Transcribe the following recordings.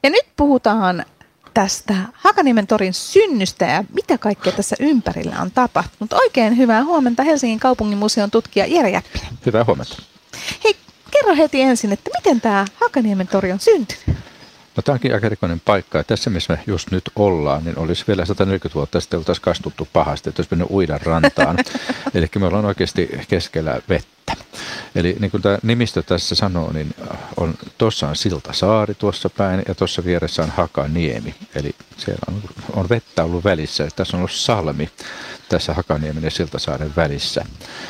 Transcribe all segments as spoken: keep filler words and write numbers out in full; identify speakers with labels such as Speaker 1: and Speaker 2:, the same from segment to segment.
Speaker 1: Ja nyt puhutaan tästä Hakaniemen torin synnystä ja mitä kaikkea tässä ympärillä on tapahtunut. Oikein hyvää huomenta Helsingin kaupunginmuseon tutkija Jere Jäppinen.
Speaker 2: Hyvää huomenta.
Speaker 1: Hei, kerro heti ensin, että miten tämä Hakaniemen tori on syntynyt?
Speaker 2: No, tämä onkin aika erikoinen paikka. Tässä, missä me just nyt ollaan, niin olisi vielä sata neljäkymmentä vuotta sitten oltaisiin kastuttu pahasti, että olisi mennyt uida rantaan. Eli me ollaan oikeasti keskellä vettä. Eli niin kuin tämä nimistö tässä sanoo, niin on, tuossa on Siltasaari tuossa päin ja tuossa vieressä on Hakaniemi. Eli siellä on, on vettä ollut välissä. Tässä on ollut salmi tässä Hakaniemen ja Siltasaaren välissä.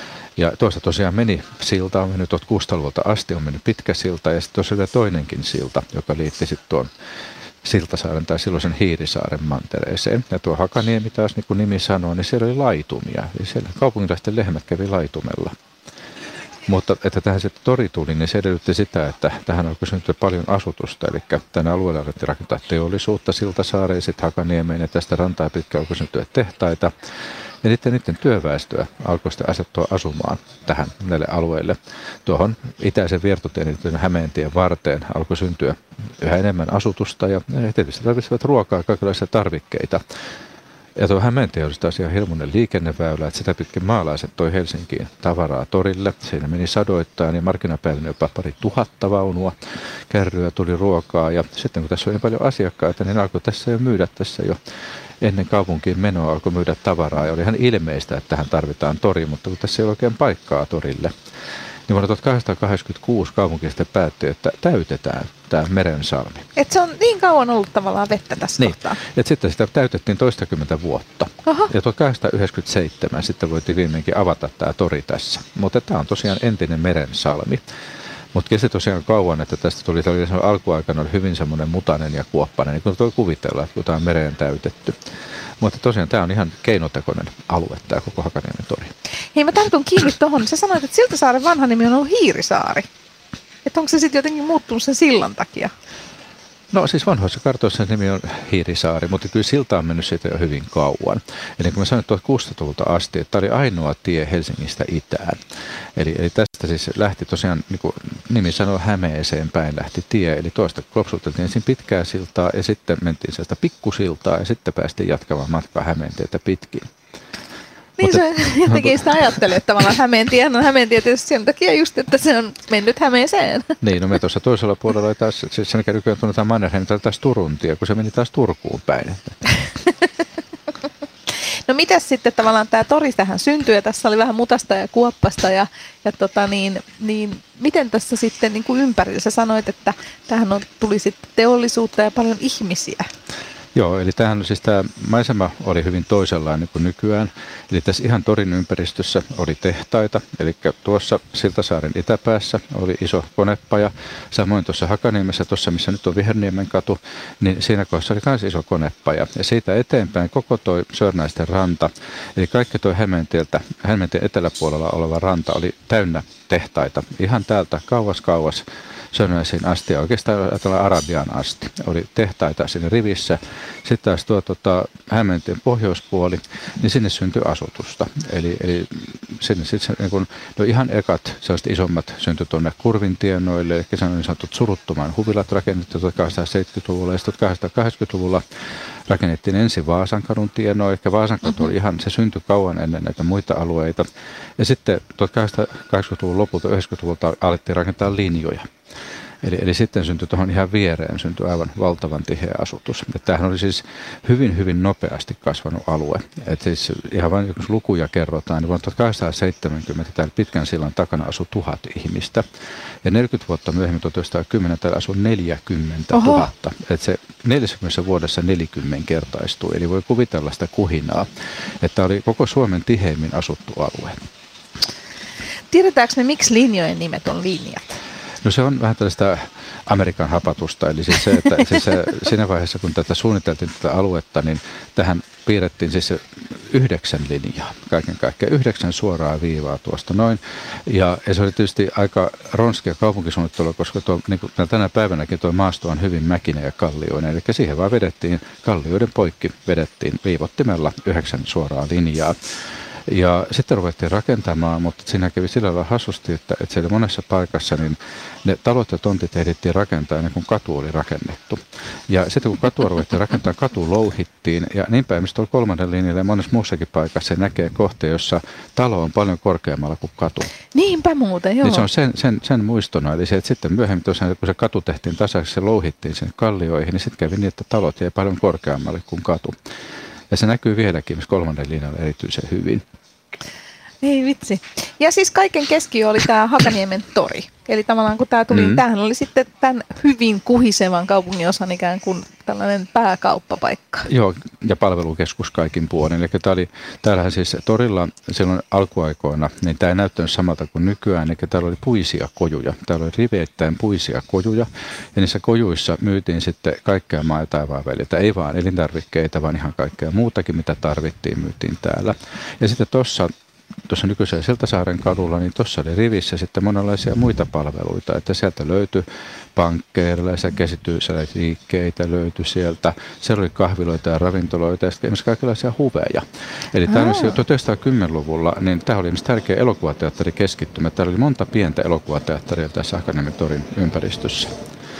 Speaker 2: Ja tuossa tosiaan meni silta, on mennyt tuhatkuusisataaluvulta asti, on mennyt pitkä silta ja sitten tuossa oli toinenkin silta, joka liitti sitten tuon Siltasaaren tai silloisen Hiirisaaren mantereeseen. Ja tuo Hakaniemi taas, niin kuin nimi sanoo, niin siellä oli laitumia. Eli siellä kaupunkilaisten lehmät kävi laitumella. Mutta että tähän se tori tuli, niin se edellytti sitä, että tähän alkoi syntyä paljon asutusta. Eli tänä alueella alettiin rakentaa teollisuutta Siltasaareen, sitten Hakaniemeen ja tästä rantaa pitkä alkoi syntyä tehtaita. Ja sitten niiden työväestöä alkoi sitten asettua asumaan tähän näille alueille. Tuohon itäisen viertotien Hämeentien varteen alkoi syntyä yhä enemmän asutusta ja tietysti tarvitsevat ruokaa ja kaikenlaisia tarvikkeita. Ja tuo Hämeentie oli taas ihan hirmuinen liikenneväylä, että sitä pitkin maalaiset toi Helsinkiin tavaraa torille. Siinä meni sadoittain ja markkinapäivänä jopa pari tuhatta vaunua. Kärryä tuli ruokaa ja sitten kun tässä oli paljon asiakkaita, niin alkoi tässä jo myydä tässä jo. Ennen kaupunkiin menoa alkoi myydä tavaraa ja oli ihan ilmeistä, että tähän tarvitaan tori, mutta kun tässä ei ole oikein paikkaa torille, niin vuonna tuhatkahdeksansataakahdeksankymmentäkuusi kaupunki sitten päätti, että täytetään tämä Merensalmi.
Speaker 1: Et se on niin kauan ollut tavallaan vettä tässä
Speaker 2: niin,
Speaker 1: kohtaa.
Speaker 2: Että sitten sitä täytettiin toistakymmentä vuotta. Aha. Ja tuhatkahdeksansataayhdeksänkymmentäseitsemän sitten voitiin viimeinkin avata tämä tori tässä. Mutta tämä on tosiaan entinen Merensalmi. Mutta kesti tosiaan kauan, että tästä tuli, tuli alkuaikana oli hyvin semmoinen mutainen ja kuoppainen, niin kuin voi kuvitella, että jotain mereen täytetty. Mutta tosiaan tämä on ihan keinotekoinen alue, tämä koko Hakaniemen tori.
Speaker 1: Hei, mä tartun kiinni tuohon. Sä sanoit, että Siltasaaren vanha nimi on ollut Hiirisaari. Että onko se sitten jotenkin muuttunut sen sillan takia?
Speaker 2: No siis vanhoissa kartoissa nimi on Hiirisaari, mutta kyllä silta on mennyt siitä jo hyvin kauan. Eli kun mä sanoin tuhatkuusisataaluvulta asti, että tämä oli ainoa tie Helsingistä itään. Eli, eli tästä siis lähti tosiaan, niin kuin nimi sanoo, Hämeeseen päin lähti tie. Eli tuosta klopsuteltiin ensin pitkää siltaa ja sitten mentiin sieltä pikkusiltaa ja sitten päästiin jatkamaan matkaa Hämeentietä pitkin.
Speaker 1: Niin se jotenkin sitä ajattelee, että tavallaan Hämeentie on Hämeentie tietysti sen takia just, että se on mennyt Hämeeseen.
Speaker 2: Niin, no me tuossa toisella puolella oli taas, siis sen nykyään tunnetaan Mannerheim, taas Turun tie, kun se meni taas Turkuun päin.
Speaker 1: No mitäs sitten tavallaan tämä tori tähän syntyi ja tässä oli vähän mutasta ja kuoppasta ja, ja tota niin, niin miten tässä sitten niin kuin ympärillä sä sanoit, että tähän on, tuli sitten teollisuutta ja paljon ihmisiä?
Speaker 2: Joo, eli tämähän siis tämä maisema oli hyvin toisenlainen kuin nykyään. Eli tässä ihan torin ympäristössä oli tehtaita, eli tuossa Siltasaaren itäpäässä oli iso konepaja. Samoin tuossa Hakaniemessä, tuossa missä nyt on Viherniemen katu, niin siinä kohdassa oli myös iso konepaja. Ja siitä eteenpäin koko tuo Sörnäisten ranta, eli kaikki tuo Hämeentieltä, Hämeentien eteläpuolella oleva ranta oli täynnä tehtaita. Ihan täältä kauas kauas Sörnäisiin asti ja oikeastaan ajatellaan Arabiaan asti. Oli tehtaita sinne rivissä. Sitten taas tuo tuota, Hämeentien pohjoispuoli, niin sinne syntyi asutusta. Eli, eli sinne sitten niin kun, no ihan ekat sellaiset isommat syntyi tuonne Kurvintienoille, eli se on niin sanotut suruttoman huvilat rakennettu tuhatkahdeksansataaseitsemänkymmentäluvulla ja tuhatkahdeksansataakahdeksankymmentäluvulla rakennettiin ensin Vaasankadun tienoa, eli Vaasankatu oli ihan, se syntyi kauan ennen näitä muita alueita. Ja sitten tuhatkahdeksansataakahdeksankymmentäluvun lopulta, yhdeksänkymmentäluvulta alettiin rakentaa linjoja. Eli, eli sitten syntyi tuohon ihan viereen, syntyi aivan valtavan tiheä asutus. Tämähän oli siis hyvin, hyvin nopeasti kasvanut alue. Et siis ihan vain jos lukuja kerrotaan, niin vuonna tuhatkahdeksansataaseitsemänkymmentä täällä pitkän sillan takana asui tuhat ihmistä. Ja neljäkymmentä vuotta myöhemmin, tuhatyhdeksänsataakymmenen, täällä asui neljäkymmentätuhatta. Että se neljäkymmentä vuodessa neljäkymmenkertaistui. Eli voi kuvitella sitä kuhinaa, että oli koko Suomen tiheimmin asuttu alue.
Speaker 1: Tiedetäänkö me, miksi linjojen nimet on linjat?
Speaker 2: No se on vähän tällaista Amerikan hapatusta, eli siis se, että siis se, siinä vaiheessa, kun tätä suunniteltiin tätä aluetta, niin tähän piirrettiin siis yhdeksän linjaa, kaiken kaikkiaan yhdeksän suoraa viivaa tuosta noin. Ja, ja se oli tietysti aika ronskia kaupunkisuunnittelua, koska tuo, niin kuin tänä päivänäkin tuo maasto on hyvin mäkinen ja kallioinen, eli siihen vaan vedettiin, kallioiden poikki vedettiin viivottimella yhdeksän suoraa linjaa. Ja sitten ruvettiin rakentamaan, mutta siinä kävi sillä lailla hassusti, että, että siellä monessa paikassa niin ne talot ja tontit ehdittiin rakentaa ennen kuin katu oli rakennettu. Ja sitten kun katua ruvettiin rakentaa, katu louhittiin ja niinpä esimerkiksi tuolla kolmannen linjalla ja monessa muussakin paikassa se näkee kohteen, jossa talo on paljon korkeammalla kuin katu.
Speaker 1: Niinpä muuten, joo.
Speaker 2: Niin se on sen, sen, sen muistona, eli se, että sitten myöhemmin tosiaan, kun se katu tehtiin tasaiseksi, se louhittiin sinne kallioihin, niin sitten kävi niin, että talot jäi paljon korkeammalle kuin katu. Ja se näkyy vieläkin myös kolmannen linjalla erityisen hyvin.
Speaker 1: Ei vitsi. Ja siis kaiken keskiö oli tämä Hakaniemen tori. Eli tavallaan kun tämä tuli, mm. tämähän oli sitten tämän hyvin kuhisevan kaupunginosan ikään kuin tällainen pääkauppapaikka.
Speaker 2: Joo, ja palvelukeskus kaikin puolin. Eli tämä oli, täällähän siis torilla silloin alkuaikoina, niin tämä ei näyttänyt samalta kuin nykyään, eli täällä oli puisia kojuja. Täällä oli riveittäin puisia kojuja, ja niissä kojuissa myytiin sitten kaikkea maa ja taivaan väliltä. Ei vaan elintarvikkeita, vaan ihan kaikkea muutakin, mitä tarvittiin, myytiin täällä. Ja sitten tuossa Tuossa nykyisellä Siltasaaren kadulla, niin tuossa oli rivissä sitten monenlaisia muita palveluita, että sieltä löytyi pankkeerilaisia käsityöliikkeitä, löytyi sieltä. Siellä oli kahviloita ja ravintoloita ja sitten kaikenlaisia huveja. Eli tämä oli tuhatyhdeksänsataakymmenluvulla, niin tämä oli tärkeä elokuvateatterikeskittymä. Täällä oli monta pientä elokuvateatteria tässä Hakaniemen torin ympäristössä.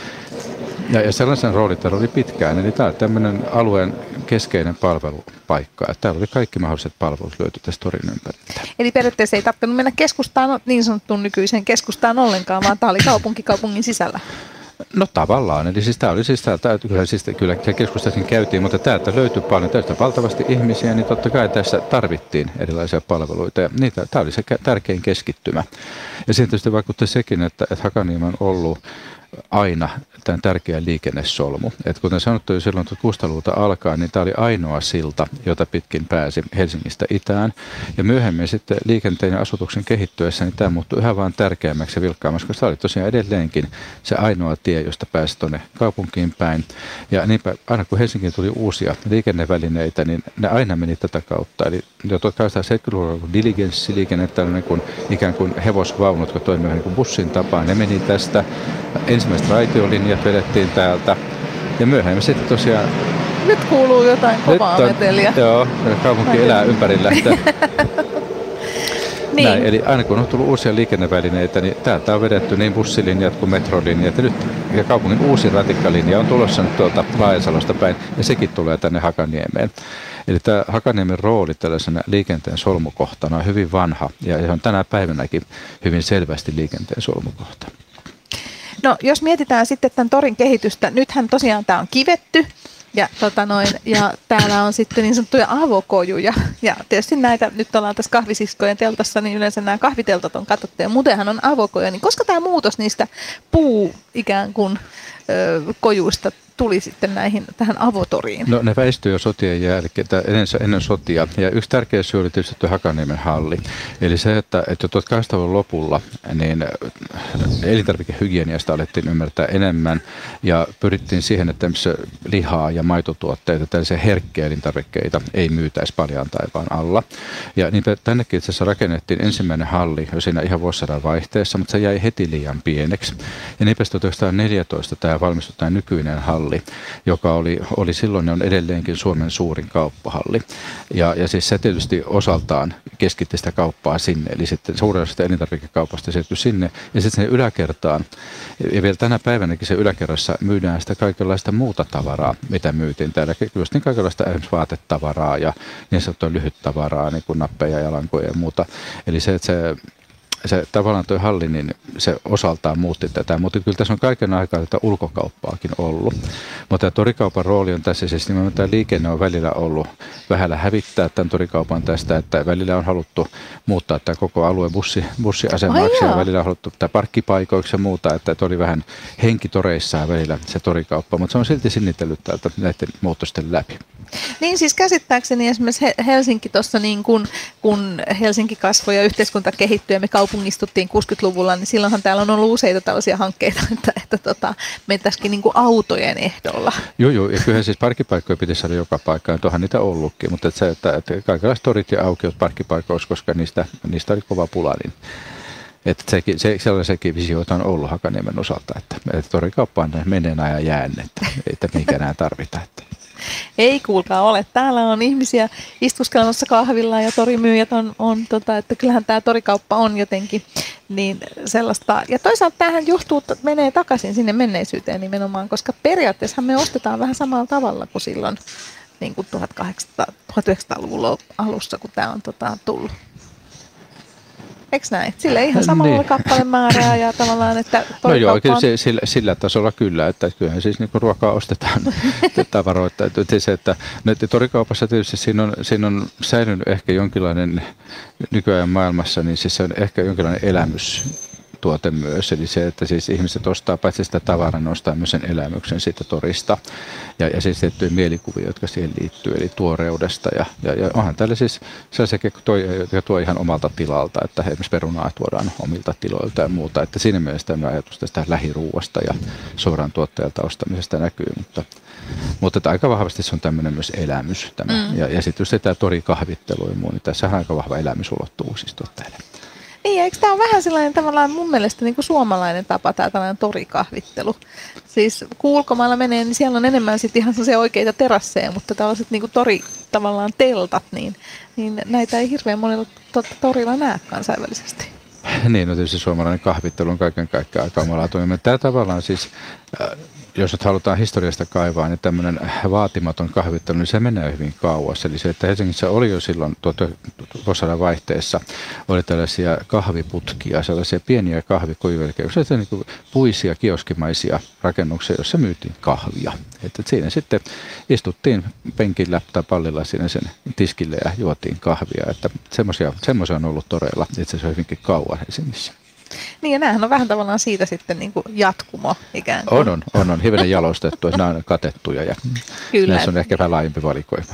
Speaker 2: Ja, ja sellaisen rooli täällä oli pitkään, eli tämä on tämmöinen alueen keskeinen palvelupaikka. Että täällä oli kaikki mahdolliset palvelut löyty tästä torin ympäriltä.
Speaker 1: Eli periaatteessa ei tarvinnut mennä keskustaan, niin sanottuun nykyiseen keskustaan ollenkaan, vaan tämä oli kaupunki kaupungin sisällä.
Speaker 2: No tavallaan, eli siis tämä oli siis, tämä, kyllä, siis, kyllä se keskustakin käytiin, mutta täältä löytyi paljon, tästä valtavasti ihmisiä, niin totta kai tässä tarvittiin erilaisia palveluita, ja niitä, tämä oli se tärkein keskittymä. Ja siihen tietysti vaikutti sekin, että, että Hakaniemi on ollut aina tämän tärkeä liikennesolmu. Et kuten sanottu jo silloin tuhatkuusisataaluvulta alkaen, niin tämä oli ainoa silta, jota pitkin pääsi Helsingistä itään. Ja myöhemmin sitten liikenteen ja asutuksen kehittyessä, niin tämä muuttui yhä vaan tärkeämmäksi ja vilkkaammaksi, koska tämä oli tosiaan edelleenkin se ainoa tie, josta pääsi tuonne kaupunkiin päin. Ja niinpä aina kun Helsinkiin tuli uusia liikennevälineitä, niin ne aina meni tätä kautta. Eli jo tuhatkahdeksansataaseitsemänkymmentäluvulla diligenssiliikenne, tällainen kuin ikään kuin hevosvaunut, jotka toimivat niin kuin bussin tapaan, ne meni tästä. Ensimmäiset raitiolinjat vedettiin täältä ja myöhemmin sitten tosiaan...
Speaker 1: Nyt kuuluu jotain kovaa meteliä.
Speaker 2: Joo, kaupunki Raitio. Elää ympärillä. Että
Speaker 1: niin.
Speaker 2: Näin, eli aina kun on tullut uusia liikennevälineitä, niin täältä on vedetty niin bussilinjat kuin metrolinjat. Ja nyt ja kaupungin uusi ratikkalinja on tulossa nyt tuolta Laajasalosta päin ja sekin tulee tänne Hakaniemeen. Eli tämä Hakaniemen rooli tällaisena liikenteen solmukohtana on hyvin vanha ja se on tänä päivänäkin hyvin selvästi liikenteen solmukohta.
Speaker 1: No jos mietitään sitten tämän torin kehitystä, nythän tosiaan tämä on kivetty ja, tota noin, ja täällä on sitten niin sanottuja avokojuja ja tietysti näitä, nyt ollaan tässä kahvisiskojen teltassa, niin yleensä nämä kahviteltat on katsottu ja muutenhan on avokoja, niin koska tämä muutos niistä puu ikään kuin ö, kojuista tuli sitten näihin, tähän avotoriin?
Speaker 2: No ne väistyi jo sotien jälkeen, ennen, ennen sotia. Ja yksi tärkeä syy oli tietysti tuo Hakaniemen halli. Eli se, että, että jo tuhatkahdeksansataaluvun lopulla niin elintarvikehygieniasta alettiin ymmärtää enemmän ja pyrittiin siihen, että lihaa ja maitotuotteita, tällaisia herkkiä elintarvikkeita ei myytäisi paljaan taivaan alla. Ja niinpä tännekin itse asiassa rakennettiin ensimmäinen halli jo siinä ihan vuosisadan vaihteessa, mutta se jäi heti liian pieneksi. Ja niinpä tuhatyhdeksänsataaneljätoista tämä valmistui tämä nykyinen halli, joka oli, oli silloin ja on edelleenkin Suomen suurin kauppahalli. Ja, ja siis se tietysti osaltaan keskitti sitä kauppaa sinne, eli sitten suurin osa elintarvikekaupasta siirtyi sinne, ja sitten sinne yläkertaan, ja vielä tänä päivänäkin se yläkerrassa myydään sitä kaikenlaista muuta tavaraa, mitä myytiin täällä, just niin kaikenlaista esimerkiksi vaatetavaraa ja niin sanottua lyhyttavaraa, niin kuin nappeja ja lankoja ja muuta. Eli se, että se Se tavallaan tuo halli, niin se osaltaan muutti tätä, mutta kyllä tässä on kaiken aikaa tätä ulkokauppaakin ollut. Mutta tämä torikaupan rooli on tässä, siis nimenomaan tämä liikenne on välillä ollut vähällä hävittää tämän torikaupan tästä, että välillä on haluttu muuttaa tämä koko alue bussi, bussiasemaksi ja välillä on haluttu tämä parkkipaikoiksi ja muuta, että oli vähän henkitoreissaan välillä se torikauppa, mutta se on silti sinnitellyt täältä näiden muutosten läpi.
Speaker 1: Niin siis käsittääkseni esimerkiksi Helsinki tuossa niin kun, kun Helsinki kasvoi ja yhteiskunta kehittyi ja me kaupungistuttiin kuusikymmentäluvulla, niin silloinhan täällä on ollut useita tällaisia hankkeita, että, että tota, mentäisikin niin kuin autojen ehdolla.
Speaker 2: Joo, joo, ja kyllähän siis parkkipaikkoja pitäisi saada joka paikkaan, ja tuohan niitä ollutkin, mutta että se, että, että kaikenlaiset torit ja aukiot parkkipaikoissa, koska niistä, niistä oli kova pula, niin että sekin, se, sellaisenkin visioita on ollut Hakaniemen osalta, että, että torikauppaan menee ajan jään, että, että mikä enää tarvitaan. Että.
Speaker 1: Ei kuulkaa ole. Täällä on ihmisiä istuskelemassa kahvilla ja torimyyjät on, on tota, että kyllähän tämä torikauppa on jotenkin niin sellaista. Ja toisaalta tämähän johtuu, että menee takaisin sinne menneisyyteen nimenomaan, koska periaatteessa me ostetaan vähän samalla tavalla kuin silloin niin kuin tuhatyhdeksänsataaluvun alussa, kun tämä on tota, tullut. Eikö näin? Sillä ihan samalla niin. Kappalemäärää ja tavallaan, että
Speaker 2: no joo, kyllä se, sillä, sillä tasolla kyllä, että kyllähän siis niin kuin ruokaa ostetaan tavaroita. Että se, että torikaupassa tietysti siinä on, siinä on säilynyt ehkä jonkinlainen nykyajan maailmassa, niin siis se on ehkä jonkinlainen elämys. Tuote myös, eli se, että siis ihmiset ostaa paitsi sitä tavaraa, ne ostaa myös sen elämyksen siitä torista ja, ja siis tiettyjä mielikuvia, jotka siihen liittyy, eli tuoreudesta ja, ja, ja onhan täällä siis sellaisia, jotka tuo ihan omalta tilalta, että esimerkiksi perunaa tuodaan omilta tiloilta ja muuta, että siinä mielessä tämä ajatus tästä lähiruuasta ja suoraan tuottajalta ostamisesta näkyy, mutta, mutta että aika vahvasti se on tämmöinen myös elämys tämä mm. ja, ja sitten just tämä torikahvittelu ja muu, niin tässä on aika vahva elämysulottuvuus siis tuottajille.
Speaker 1: Niin, eikö tämä ole vähän sellainen tavallaan mun mielestä niin kuin suomalainen tapa, tämä tällainen torikahvittelu. Siis kun ulkomailla menee, niin siellä on enemmän sitten ihan sellaisia oikeita terasseja, mutta tällaiset niin kuin tori tavallaan teltat, niin, niin näitä ei hirveän monella to- torilla näe kansainvälisesti.
Speaker 2: Niin, no tietysti suomalainen kahvittelu on kaiken kaikkiaan aika omalaatuinen. Tämä tavallaan siis, jos nyt halutaan historiasta kaivaa, niin tämmöinen vaatimaton kahvittelu, niin se menee hyvin kauas. Eli se, että Helsingissä oli jo silloin vuosisadan vaihteessa, oli tällaisia kahviputkia, sellaisia pieniä kahvikuivelkeja, sellaisia niin kuin puisia, kioskimaisia rakennuksia, joissa myytiin kahvia. Että siinä sitten istuttiin penkillä tai pallilla siinä sen tiskille ja juotiin kahvia. Että semmoisia on ollut todella itse asiassa hyvinkin kauan Helsingissä.
Speaker 1: Niin ja näähän on vähän tavallaan siitä sitten niin kuin jatkumo ikään kuin.
Speaker 2: On, on, on, on hivenen jalostettu, että nämä on katettuja ja Kyllä. näissä on ehkä vähän laajempi valikoima.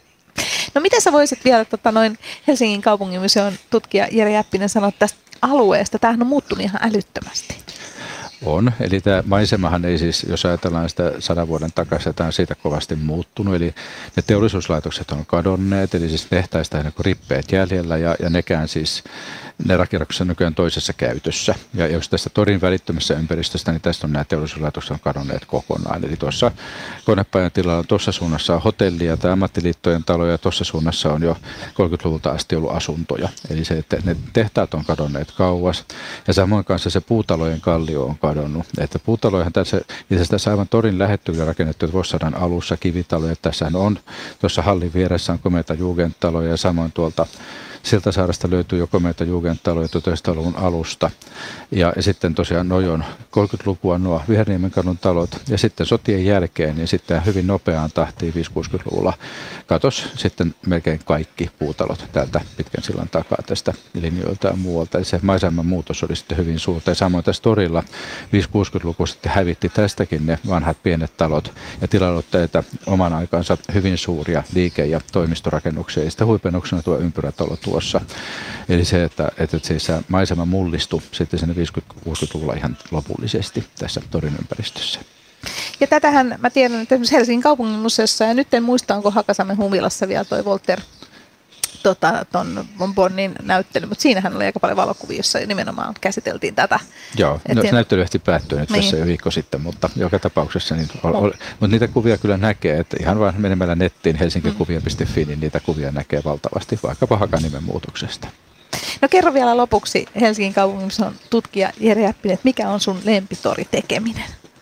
Speaker 1: No mitä sä voisit vielä tota, noin Helsingin kaupunginmuseon tutkija Jere Jäppinen sanoa tästä alueesta? Tämähän on muuttunut ihan älyttömästi.
Speaker 2: On, eli tämä maisemahan ei siis, jos ajatellaan sitä sadan vuoden takaisin, tämä on siitä kovasti muuttunut, eli ne teollisuuslaitokset on kadonneet, eli siis tehtaista on rippeet jäljellä ja, ja nekään siis, ne rakennukset on nykyään toisessa käytössä. Ja jos tästä torin välittömässä ympäristöstä, niin tästä on nämä teollisuuslaitokset on kadonneet kokonaan. Eli tuossa Konepajan tilalla, tuossa suunnassa on hotellia tai ammattiliittojen taloja, ja tuossa suunnassa on jo kolmekymmentäluvulta asti ollut asuntoja. Eli se, että ne tehtaat on kadonneet kauas, ja samoin kanssa se puutalojen kallio on kadonnut. Että puutaloihan tässä, itse asiassa aivan torin lähettyvillä rakennettu vuosisadan alussa kivitaloja. Tässähän on, tuossa hallin vieressä on komeita jugendtaloja ja samoin tuolta Siltasaaresta löytyy jo komeita jugendtaloja tuhatyhdeksänsataaluvun alusta. Ja, ja sitten tosiaan noin kolmekymmentälukua nuo Viherniemenkadun talot. Ja sitten sotien jälkeen, niin sitten hyvin nopeaan tahtiin viisikymmentä-kuusikymmentäluvulla katos sitten melkein kaikki puutalot täältä pitkän sillan takaa tästä linjoilta ja muualta. Eli se maiseman muutos oli sitten hyvin suurta. Ja samoin tässä torilla viisikymmentä-kuusikymmentäluku sitten hävitti tästäkin ne vanhat pienet talot ja tilanotteita oman aikansa hyvin suuria liike- ja toimistorakennuksia. Ja sitten huipennuksena tuo ympyrätalo tuossa. Eli se, että, että siis se maisema mullistui sitten sinne viisikymmentä-kuusikymmentäluvulla ihan lopullisesti tässä torin ympäristössä.
Speaker 1: Ja tätähän mä tiedän, että esimerkiksi Helsingin kaupunginmuseossa, ja nyt en muista, onko Hakasalmen huvilassa vielä toi Voltaire tota, ton Bonnin näyttely, mutta siinähän oli aika paljon valokuvia, jossa nimenomaan käsiteltiin tätä.
Speaker 2: Joo, no, se näyttely ehti päättyä nyt niin. tässä jo viikko sitten, mutta joka tapauksessa, niin ol, ol, mutta niitä kuvia kyllä näkee, että ihan vain menemällä nettiin helsinkikuvia piste fi, niin niitä kuvia näkee valtavasti, vaikkapa Hakanimen muutoksesta.
Speaker 1: No kerro vielä lopuksi Helsingin kaupunginmuseon tutkija Jere Jäppinen, että mikä on sun lempitoritekeminen?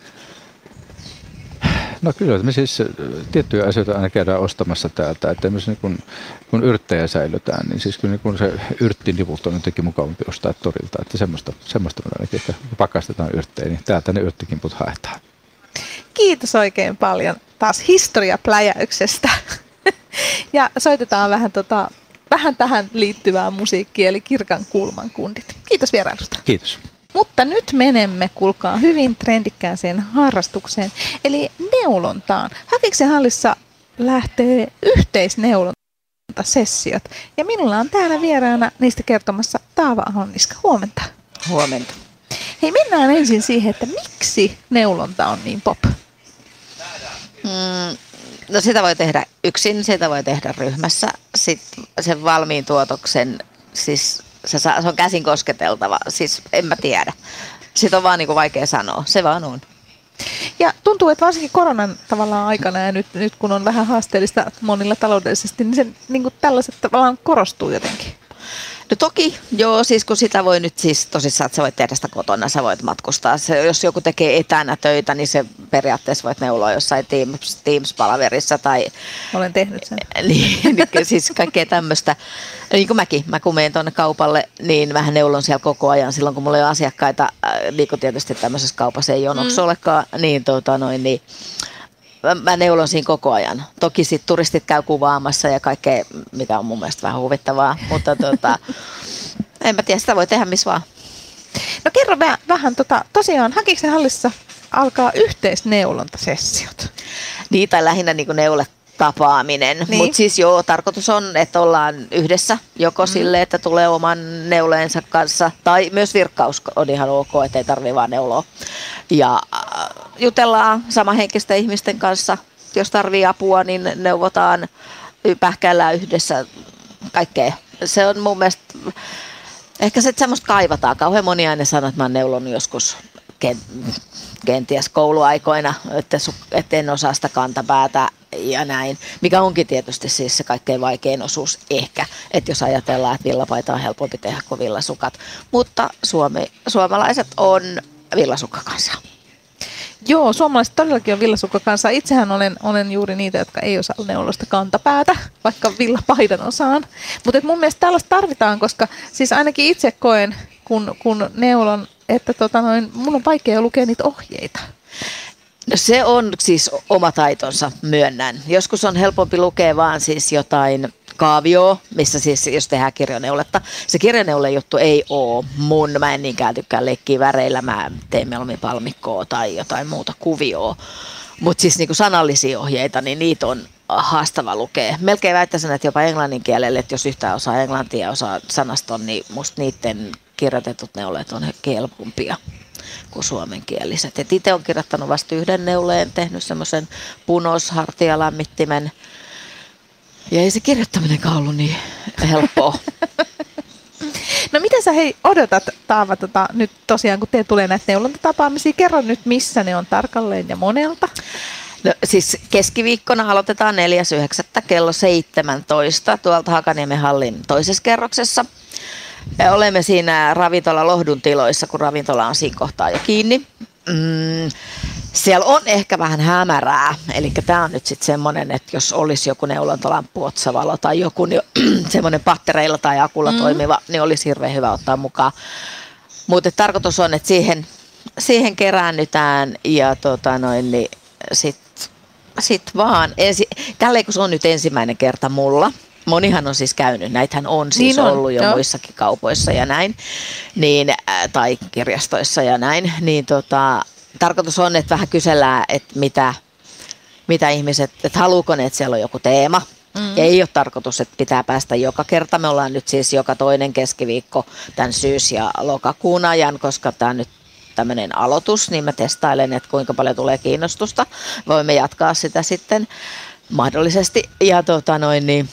Speaker 2: No kyllä, me siis tiettyjä asioita aina käydään ostamassa täältä, että myös niin kun, kun yrttejä säilytään, niin siis kyllä niin kun se yrttinivut on jotenkin mukavampi ostaa torilta, että semmoista, semmoista me ainakin, että pakastetaan yrttejä, niin täältä ne yrttikimput haetaan.
Speaker 1: Kiitos oikein paljon taas historiapläjäyksestä ja soitetaan vähän, tota, vähän tähän liittyvää musiikkia, eli Kirkan kulman kundit. Kiitos vierailusta.
Speaker 2: Kiitos.
Speaker 1: Mutta nyt menemme, kuulkaa, hyvin trendikkääseen harrastukseen, eli neulontaan. Hakiksen hallissa lähtee yhteisneulontasessiot, ja minulla on täällä vieraana niistä kertomassa Taava Ahonniska. Huomenta.
Speaker 3: Huomenta.
Speaker 1: Hei, mennään ensin siihen, että miksi neulonta on niin pop?
Speaker 3: Mm, no sitä voi tehdä yksin, sitä voi tehdä ryhmässä. Sitten sen valmiin tuotoksen, siis se, saa, se on käsin kosketeltava, siis en mä tiedä. Sitten on vaan niin kuin vaikea sanoa, se vaan on.
Speaker 1: Ja tuntuu, että varsinkin koronan tavallaan aikana ja nyt, nyt kun on vähän haasteellista monilla taloudellisesti, niin, se, niin kuin tällaiset tavallaan korostuu jotenkin.
Speaker 3: No toki, joo, siis kun sitä voi nyt siis tosissaan, että sä voit tehdä sitä kotona, sä voit matkustaa. Se, jos joku tekee etänä töitä, niin se periaatteessa voit neuloa jossain Teams, Teams-palaverissa tai...
Speaker 1: Olen tehnyt sen.
Speaker 3: Niin, siis kaikkea tämmöistä. Niin kuin mäkin, mä kun menen tuonne kaupalle, niin vähän neulon siellä koko ajan. Silloin kun mulla ei ole asiakkaita, niin kuin tietysti tämmöisessä kaupassa ei jonoksi mm. olekaan, niin tota noin, niin... Mä neulon siinä koko ajan. Toki sitten turistit käy kuvaamassa ja kaikkea, mikä on mun mielestä vähän huvittavaa, mutta tota, en mä tiedä, sitä voi tehdä missä vaan.
Speaker 1: No kerro vähän, vähän tota, tosiaan Hakiksen hallissa alkaa yhteisneulontasessiot.
Speaker 3: Niin, tai lähinnä niin kuin neule tapaaminen, niin. Mutta siis joo, tarkoitus on, että ollaan yhdessä joko mm. sille, että tulee oman neuleensa kanssa, tai myös virkkaus on ihan ok, ettei tarvitse vaan neuloa. Ja jutellaan samanhenkisten ihmisten kanssa, jos tarvii apua, niin neuvotaan, pähkäillään yhdessä kaikkea. Se on mun mielestä, ehkä se, että semmoista kaivataan. Kauhean moni aina sanoo, että mä oon neulonut joskus kenties kouluaikoina, että, että en osaa sitä kantapäätä ja näin, mikä onkin tietysti siis se kaikkein vaikein osuus ehkä, että jos ajatellaan, että villapaita on helpompi tehdä kuin villasukat, mutta Suomi, suomalaiset on villasukkakansa.
Speaker 1: Joo, suomalaiset todellakin on villasukkakansa. Itsehän olen, olen juuri niitä, jotka ei osaa neulosta kantapäätä, vaikka villapaidan osaan. Mutta mun mielestä tällaista tarvitaan, koska siis ainakin itse koen, kun, kun neulon, että tota noin, mun on vaikea lukea niitä ohjeita.
Speaker 3: No se on siis oma taitonsa, myönnän. Joskus on helpompi lukea vaan siis jotain kaavioa, missä siis jos tehdään kirjoneuletta. Se kirjoneule juttu ei ole mun, mä en niinkään tykkää leikkiä väreillä, mä teen mieluummin palmikkoa tai jotain muuta kuvioa. Mutta siis niinku sanallisia ohjeita, niin niitä on haastava lukea. Melkein väittäisin, että jopa englannin kielelle, että jos yhtään osaa englantia ja osaa sanaston, niin musta niiden kirjoitetut neuleet on helpompia kuin suomenkieliset. Et itse olen kirjoittanut vasta yhden neuleen, tehnyt semmoisen punoshartialämmittimen. Ja ei se kirjoittaminenkaan ollut niin helppoa.
Speaker 1: No miten sä hei odotat, Taava, tota, nyt tosiaan kun teille tulee näitä neulontatapaamisia, kerro nyt missä ne on tarkalleen ja monelta.
Speaker 3: No, siis keskiviikkona aloitetaan neljäs yhdeksättä kello seitsemäntoista tuolta Hakaniemen hallin toisessa kerroksessa. Ja olemme siinä ravintola Lohdun tiloissa, kun ravintola on siinä kohtaa jo kiinni. Mm, siellä on ehkä vähän hämärää, eli tämä on nyt sitten semmoinen, että jos olisi joku neulontalamppu, otsavalo tai joku niin semmoinen pattereilla tai akulla mm. toimiva, niin olisi hirveän hyvä ottaa mukaan. Mutta tarkoitus on, että siihen, siihen keräännytään ja tota noin, niin sitten sit vaan, ensi, tälleen kun se on nyt ensimmäinen kerta mulla, monihan on siis käynyt, näitähän on siis niin on, ollut jo joo. muissakin kaupoissa ja näin, niin, äh, tai kirjastoissa ja näin, niin tota, tarkoitus on, että vähän kysellään, että mitä, mitä ihmiset, että haluuko ne, että siellä on joku teema. Mm. Ja ei ole tarkoitus, että pitää päästä joka kerta. Me ollaan nyt siis joka toinen keskiviikko tämän syys- ja lokakuun ajan, koska tämä on nyt tämmöinen aloitus, niin mä testailen, että kuinka paljon tulee kiinnostusta. Voimme jatkaa sitä sitten mahdollisesti. Ja tota noin niin.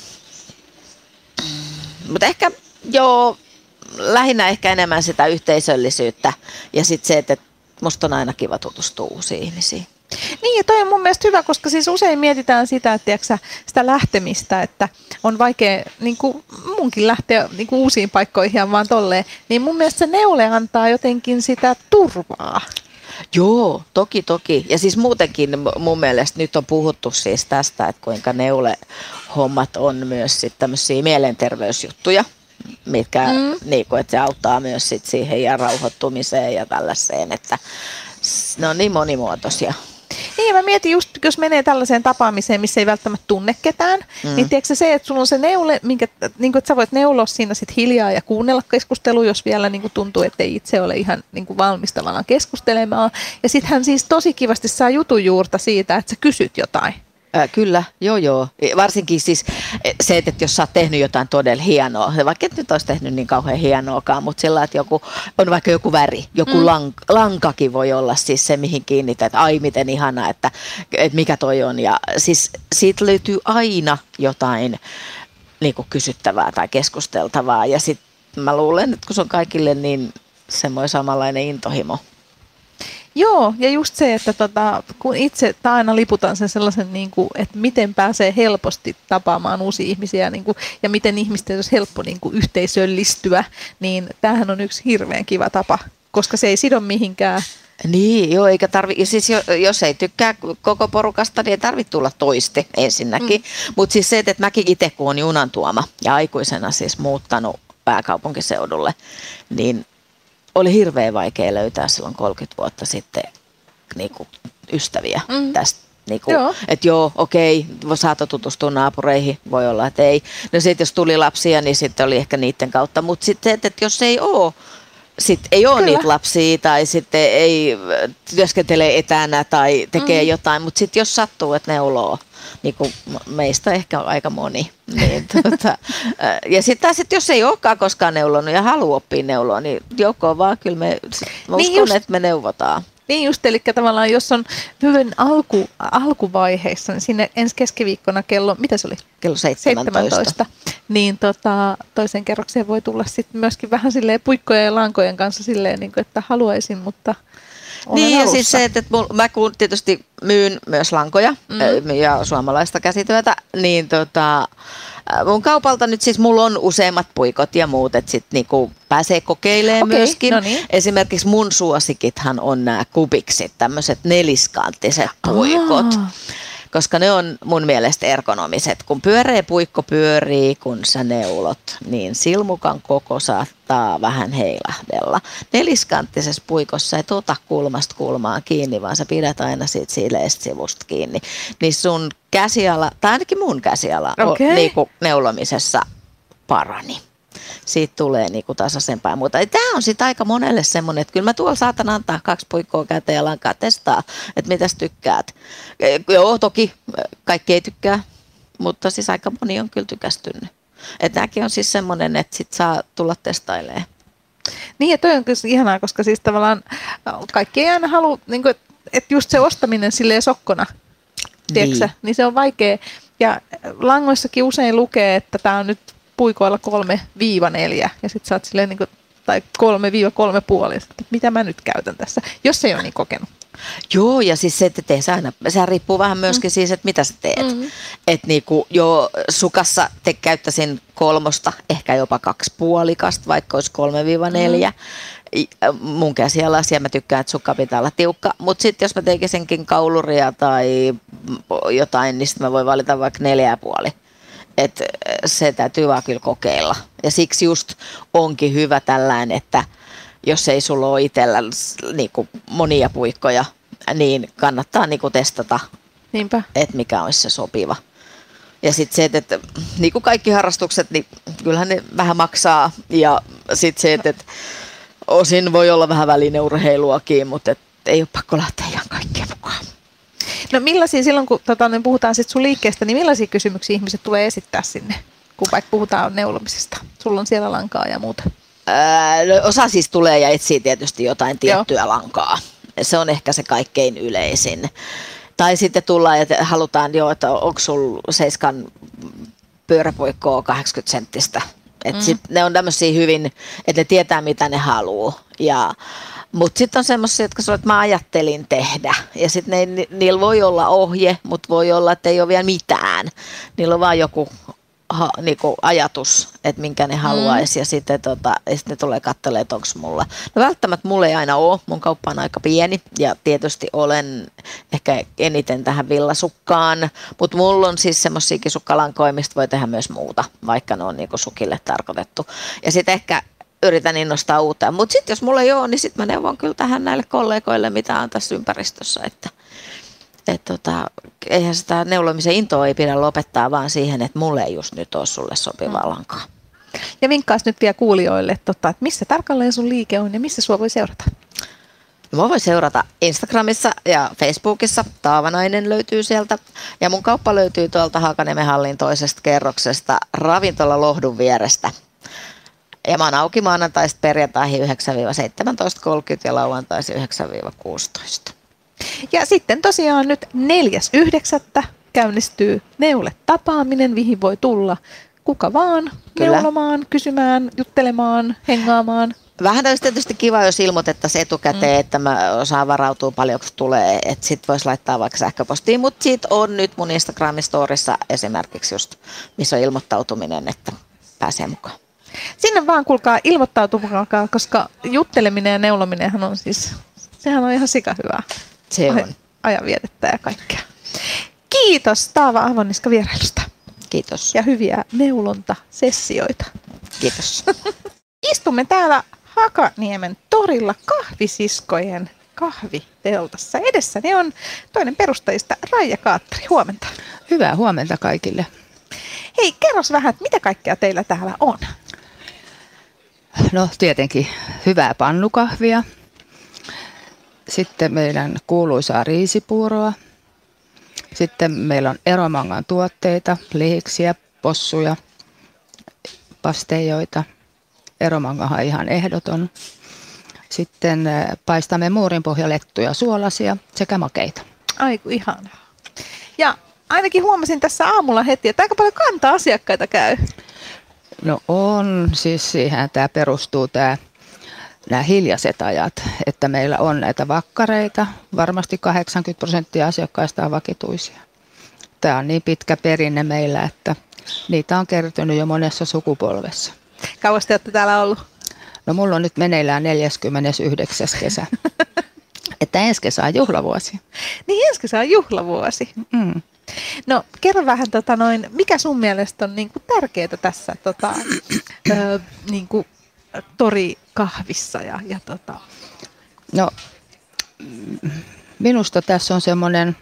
Speaker 3: Mutta ehkä joo, lähinnä ehkä enemmän sitä yhteisöllisyyttä ja sitten se, että musta on aina kiva tutustua uusiin ihmisiin.
Speaker 1: Niin ja toi on mun mielestä hyvä, koska siis usein mietitään sitä, että tiiäksä, sitä lähtemistä, että on vaikea niin kuin munkin lähteä niin kuin uusiin paikkoihin ja vaan tolleen, niin mun mielestä se neule antaa jotenkin sitä turvaa.
Speaker 3: Joo, toki toki. Ja siis muutenkin mun mielestä nyt on puhuttu siis tästä, että kuinka neulehommat on myös sitten tämmöisiä mielenterveysjuttuja, mitkä mm. niin kuin, että se auttaa myös sit siihen ja rauhoittumiseen ja tällaiseen, että ne on niin monimuotoisia.
Speaker 1: Niin ja mä mietin just, jos menee tällaiseen tapaamiseen, missä ei välttämättä tunne ketään, mm. niin tiedätkö se, että sulla on se neule, minkä, niin kuin, että sä voit neuloa siinä sit hiljaa ja kuunnella keskustelua, jos vielä niin kuin tuntuu, että ei itse ole ihan niin kuin valmis tavallaan keskustelemaan. Ja sit hän siis tosi kivasti saa jutun juurta siitä, että sä kysyt jotain.
Speaker 3: Äh, kyllä, joo joo. Varsinkin siis se, että jos sä oot tehnyt jotain todella hienoa, vaikka et nyt olisi tehnyt niin kauhean hienoakaan, mutta sillä, että joku, on vaikka joku väri, joku mm. lank, lankakin voi olla siis se, mihin kiinnität, että ai miten ihanaa, että, että mikä toi on. Ja siis siitä löytyy aina jotain niin kuin kysyttävää tai keskusteltavaa ja sitten mä luulen, että kun se on kaikille niin semmoinen samanlainen intohimo.
Speaker 1: Joo, ja just se, että tota, kun itse tai aina liputan sen sellaisen, niin kuin, että miten pääsee helposti tapaamaan uusia ihmisiä niin kuin, ja miten ihmisten olisi helppo niin kuin, yhteisöllistyä, niin tämähän on yksi hirveän kiva tapa, koska se ei sido mihinkään.
Speaker 3: Niin, joo, eikä tarvi, siis jos ei tykkää koko porukasta, niin ei tarvitse tulla toiste ensinnäkin. Mm. Mutta siis se, että mäkin itse kun on junan tuoma ja aikuisena siis muuttanut pääkaupunkiseudulle, niin oli hirveän vaikea löytää silloin kolmekymmentä vuotta sitten niin kuin ystäviä mm. tästä. Niin että joo, okei, saattoi tutustua naapureihin, voi olla, että ei. No sitten jos tuli lapsia, niin sitten oli ehkä niiden kautta. Mutta sitten että, että jos ei ole, sitten ei ole niitä lapsia tai sitten ei työskentele etänä tai tekee mm. jotain. Mutta sitten jos sattuu, että neuloo, niin kuin meistä ehkä aika moni. Niin, tuota, ja sitten sit, jos ei olekaan koskaan neulonut ja haluaa oppia neuloa, niin joukkoon vaan kyllä me, mä
Speaker 1: niin
Speaker 3: uskon,
Speaker 1: just,
Speaker 3: että me neuvotaan.
Speaker 1: Niin just, eli tavallaan jos on hyvin alku, alkuvaiheessa, niin sinne ensi keskiviikkona kello, mitä se oli?
Speaker 3: Kello seitsemäntoista. seitsemäntoista
Speaker 1: niin tota, toisen kerrokseen voi tulla sitten myöskin vähän silleen puikkojen ja lankojen kanssa silleen, niin kuin, että haluaisin, mutta olen
Speaker 3: niin
Speaker 1: alussa.
Speaker 3: Ja siis se, että mul, mä tietysti myyn myös lankoja mm. ja suomalaista käsityötä, niin tota, mun kaupalta nyt siis mulla on useimmat puikot ja muut, että sit niinku pääsee kokeilemaan okay, myöskin. No niin. Esimerkiksi mun suosikithan on nämä kubiksit, tämmöiset neliskanttiset puikot. Aa. Koska ne on mun mielestä ergonomiset. Kun pyöreä puikko pyörii, kun sä neulot, niin silmukan koko saattaa vähän heilahdella. Neliskanttisessa puikossa et ota kulmasta kulmaan kiinni, vaan sä pidät aina siitä sileestä sivusta kiinni. Niin sun käsiala, tai ainakin mun käsiala,
Speaker 1: okay.
Speaker 3: on, niinku neulomisessa parani. Siitä tulee niinku tasaisempaa ja muuta. Tämä on sitten aika monelle semmoinen, että kyllä mä tuolla saatan antaa kaksi puikkoa käteen ja lankaa testaa, että mitäs tykkäät. Joo, toki kaikki ei tykkää, mutta siis aika moni on kyllä tykästynyt. Että tämäkin on siis semmoinen, että sit saa tulla testailemaan.
Speaker 1: Niin ja toi on kyllä ihanaa, koska siis tavallaan kaikki ei aina halua, niin kuin, että just se ostaminen silleen sokkona, tiedätkö, niin. niin se on vaikea. Ja langoissakin usein lukee, että tämä on nyt puikoilla kolme viiva neljä ja sitten sä oot silleen niin kuin, tai kolme viiva kolme puoli, että mitä mä nyt käytän tässä, jos ei ole niin kokenut.
Speaker 3: Joo, ja siis se, että teet aina, sehän riippuu vähän myöskin mm. siis, että mitä sä teet. Mm. Että niinku jo sukassa te käyttäisin kolmosta, ehkä jopa kaksi puolikasta, vaikka olisi kolme viiva neljä. Mm. Mun käsialaisia mä tykkään, että sukka pitää olla tiukka, mutta sitten jos mä tekisinkin kauluria tai jotain, niin sitten mä voin valita vaikka neljä ja puoli. Että se täytyy vaan kyllä kokeilla. Ja siksi just onkin hyvä tällainen, että jos ei sulla ole itsellä niinku monia puikkoja, niin kannattaa niinku testata, että mikä olisi se sopiva. Ja sitten se, että, että niin kuin kaikki harrastukset, niin kyllähän ne vähän maksaa. Ja sitten se, että, että osin voi olla vähän välineurheiluakin, mutta et ei ole pakko lähteä ihan kaikkea mukaan.
Speaker 1: No millaisia, silloin kun tota, niin puhutaan sit sun liikkeestä, niin millaisia kysymyksiä ihmiset tulee esittää sinne, kun vaikka puhutaan neulomisesta? Sulla on siellä lankaa ja muuta.
Speaker 3: Öö, no, osa siis tulee ja etsii tietysti jotain tiettyä Joo. lankaa. Se on ehkä se kaikkein yleisin. Tai sitten tullaan ja halutaan jo, että onko sulla seiskan pyöräpuikkoa kahdeksankymmentä senttistä. Et mm. sit ne on tämmöisiä hyvin, että ne tietää mitä ne haluaa. Ja mutta sitten on semmoisia, jotka sanoo, että mä ajattelin tehdä. Ja sitten ni, niillä voi olla ohje, mutta voi olla, että ei ole vielä mitään. Niillä on vaan joku ha, niinku ajatus, että minkä ne haluaisi. Mm. Ja sitten tota, sit ne tulee katselemaan, että onko mulla. No välttämättä mulla ei aina ole. Mun kauppa on aika pieni. Ja tietysti olen ehkä eniten tähän villasukkaan. Mutta mulla on siis semmoisiakin sukkalankoja, mistä voi tehdä myös muuta, vaikka ne on niinku sukille tarkoitettu. Ja sitten ehkä yritän innostaa uutta. Mutta sitten jos mulla ei ole, niin sitten mä neuvon kyllä tähän näille kollegoille, mitä on tässä ympäristössä. Että, et tota, eihän sitä neulomisen intoa ei pidä lopettaa vaan siihen, että mulle ei just nyt ole sulle sopivaa lankaa.
Speaker 1: Ja vinkkaas nyt vielä kuulijoille, että, että missä tarkalleen sun liike on ja missä sua voi seurata?
Speaker 3: Mä voin seurata Instagramissa ja Facebookissa. Taavanainen löytyy sieltä. Ja mun kauppa löytyy tuolta Hakaniemen hallin toisesta kerroksesta ravintola Lohdun vierestä. Ja mä oon auki maanantaista perjantaihin yhdeksän seitsemäntoista kolmekymmentä ja lauantaisin yhdeksän kuusitoista.
Speaker 1: Ja sitten tosiaan nyt neljäs yhdeksättä käynnistyy Neule-tapaaminen, mihin voi tulla kuka vaan Kyllä. neulomaan, kysymään, juttelemaan, hengaamaan.
Speaker 3: Vähän olisi tietysti kiva, jos ilmoitettaisiin etukäteen, mm. että mä osaan varautua paljon, kun tulee. Että sit voisi laittaa vaikka sähköpostiin, mutta siitä on nyt mun Instagramin storissa esimerkiksi just, missä on ilmoittautuminen, että pääsee mukaan.
Speaker 1: Sinne vaan kuulkaa ilmoittautumaan, koska jutteleminen ja neulominenhan on siis, sehän on ihan sika hyvää.
Speaker 3: Se on.
Speaker 1: Ajanvietettä ja kaikkea. Kiitos Taava Avoniska vierailusta.
Speaker 3: Kiitos.
Speaker 1: Ja hyviä neulontasessioita.
Speaker 3: Kiitos.
Speaker 1: Istumme täällä Hakaniemen torilla kahvisiskojen kahviteltassa. Edessäni on toinen perustajista Raija Kaattari. Huomenta.
Speaker 4: Hyvää huomenta kaikille.
Speaker 1: Hei, kerros vähän, että mitä kaikkea teillä täällä on?
Speaker 4: No tietenkin hyvää pannukahvia. Sitten meidän kuuluisaa riisipuuroa. Sitten meillä on Eromangan tuotteita, lihiksiä, possuja, pasteijoita. Eromangahan on ihan ehdoton. Sitten paistamme muurinpohjalettuja, suolasia sekä makeita.
Speaker 1: Aiku ihanaa. Ja ainakin huomasin tässä aamulla heti, että aika paljon kantaa asiakkaita käy.
Speaker 4: No on, siis siihen tämä perustuu tämä, nämä hiljaiset ajat, että meillä on näitä vakkareita. Varmasti kahdeksankymmentä prosenttia asiakkaista on vakituisia. Tämä on niin pitkä perinne meillä, että niitä on kertynyt jo monessa sukupolvessa.
Speaker 1: Kauas te olette täällä ollut?
Speaker 4: No mulla on nyt meneillään neljäskymmenesyhdeksäs kesä. Että ensi kesä on juhlavuosi.
Speaker 1: Niin ensi kesä on juhlavuosi.
Speaker 4: Mm.
Speaker 1: No kerro vähän, tota, noin, mikä sun mielestä on niinku tärkeää tässä tota, ö, niinku, torikahvissa? Ja, ja, tota.
Speaker 4: No minusta tässä on semmoinen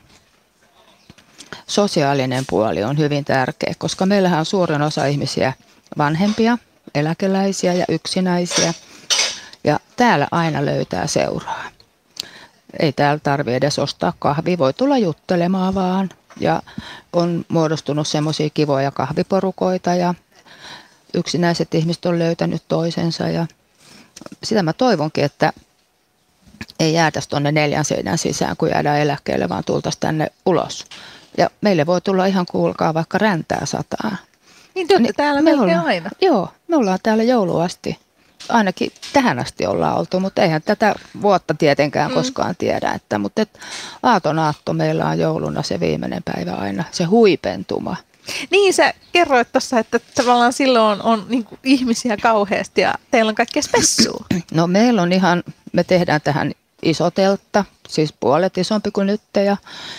Speaker 4: sosiaalinen puoli on hyvin tärkeä, koska meillähän on suurin osa ihmisiä vanhempia, eläkeläisiä ja yksinäisiä. Ja täällä aina löytää seuraa. Ei täällä tarvitse edes ostaa kahvia, voi tulla juttelemaan vaan. Ja on muodostunut semmoisia kivoja kahviporukoita ja yksinäiset ihmiset on löytänyt toisensa. Ja sitä mä toivonkin, että ei jäätäisi tuonne neljän seinän sisään, kun jäädään eläkkeelle, vaan tultaisiin tänne ulos. Ja meille voi tulla ihan kuulkaa vaikka räntää sataa.
Speaker 1: Niin te olette niin, täällä melkein
Speaker 4: ollaan,
Speaker 1: aina.
Speaker 4: Joo, me ollaan täällä jouluun asti. Ainakin tähän asti ollaan oltu, mutta eihän tätä vuotta tietenkään mm. koskaan tiedä. Että, mutta et, aaton aatto meillä on jouluna se viimeinen päivä aina, se huipentuma.
Speaker 1: Niin sä kerroit tuossa, että tavallaan silloin on, on niin kuin ihmisiä kauheasti ja teillä on kaikkea spessua.
Speaker 4: No meillä on ihan, me tehdään tähän iso teltta, siis puolet isompi kuin nyt ja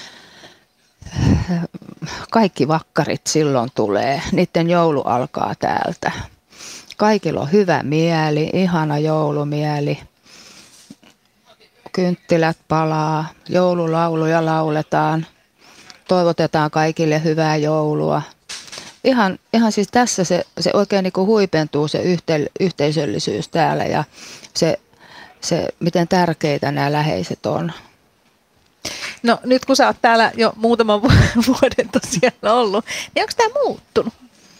Speaker 4: kaikki vakkarit silloin tulee, niiden joulu alkaa täältä. Kaikilla on hyvä mieli, ihana joulumieli. Kynttilät palaa, joululauluja lauletaan, toivotetaan kaikille hyvää joulua. Ihan, ihan siis tässä se, se oikein niin kuin huipentuu se yhte, yhteisöllisyys täällä ja se, se, miten tärkeitä nämä läheiset on.
Speaker 1: No nyt kun sä oot täällä jo muutaman vuoden tosiaan ollut, niin onko tämä muuttunut?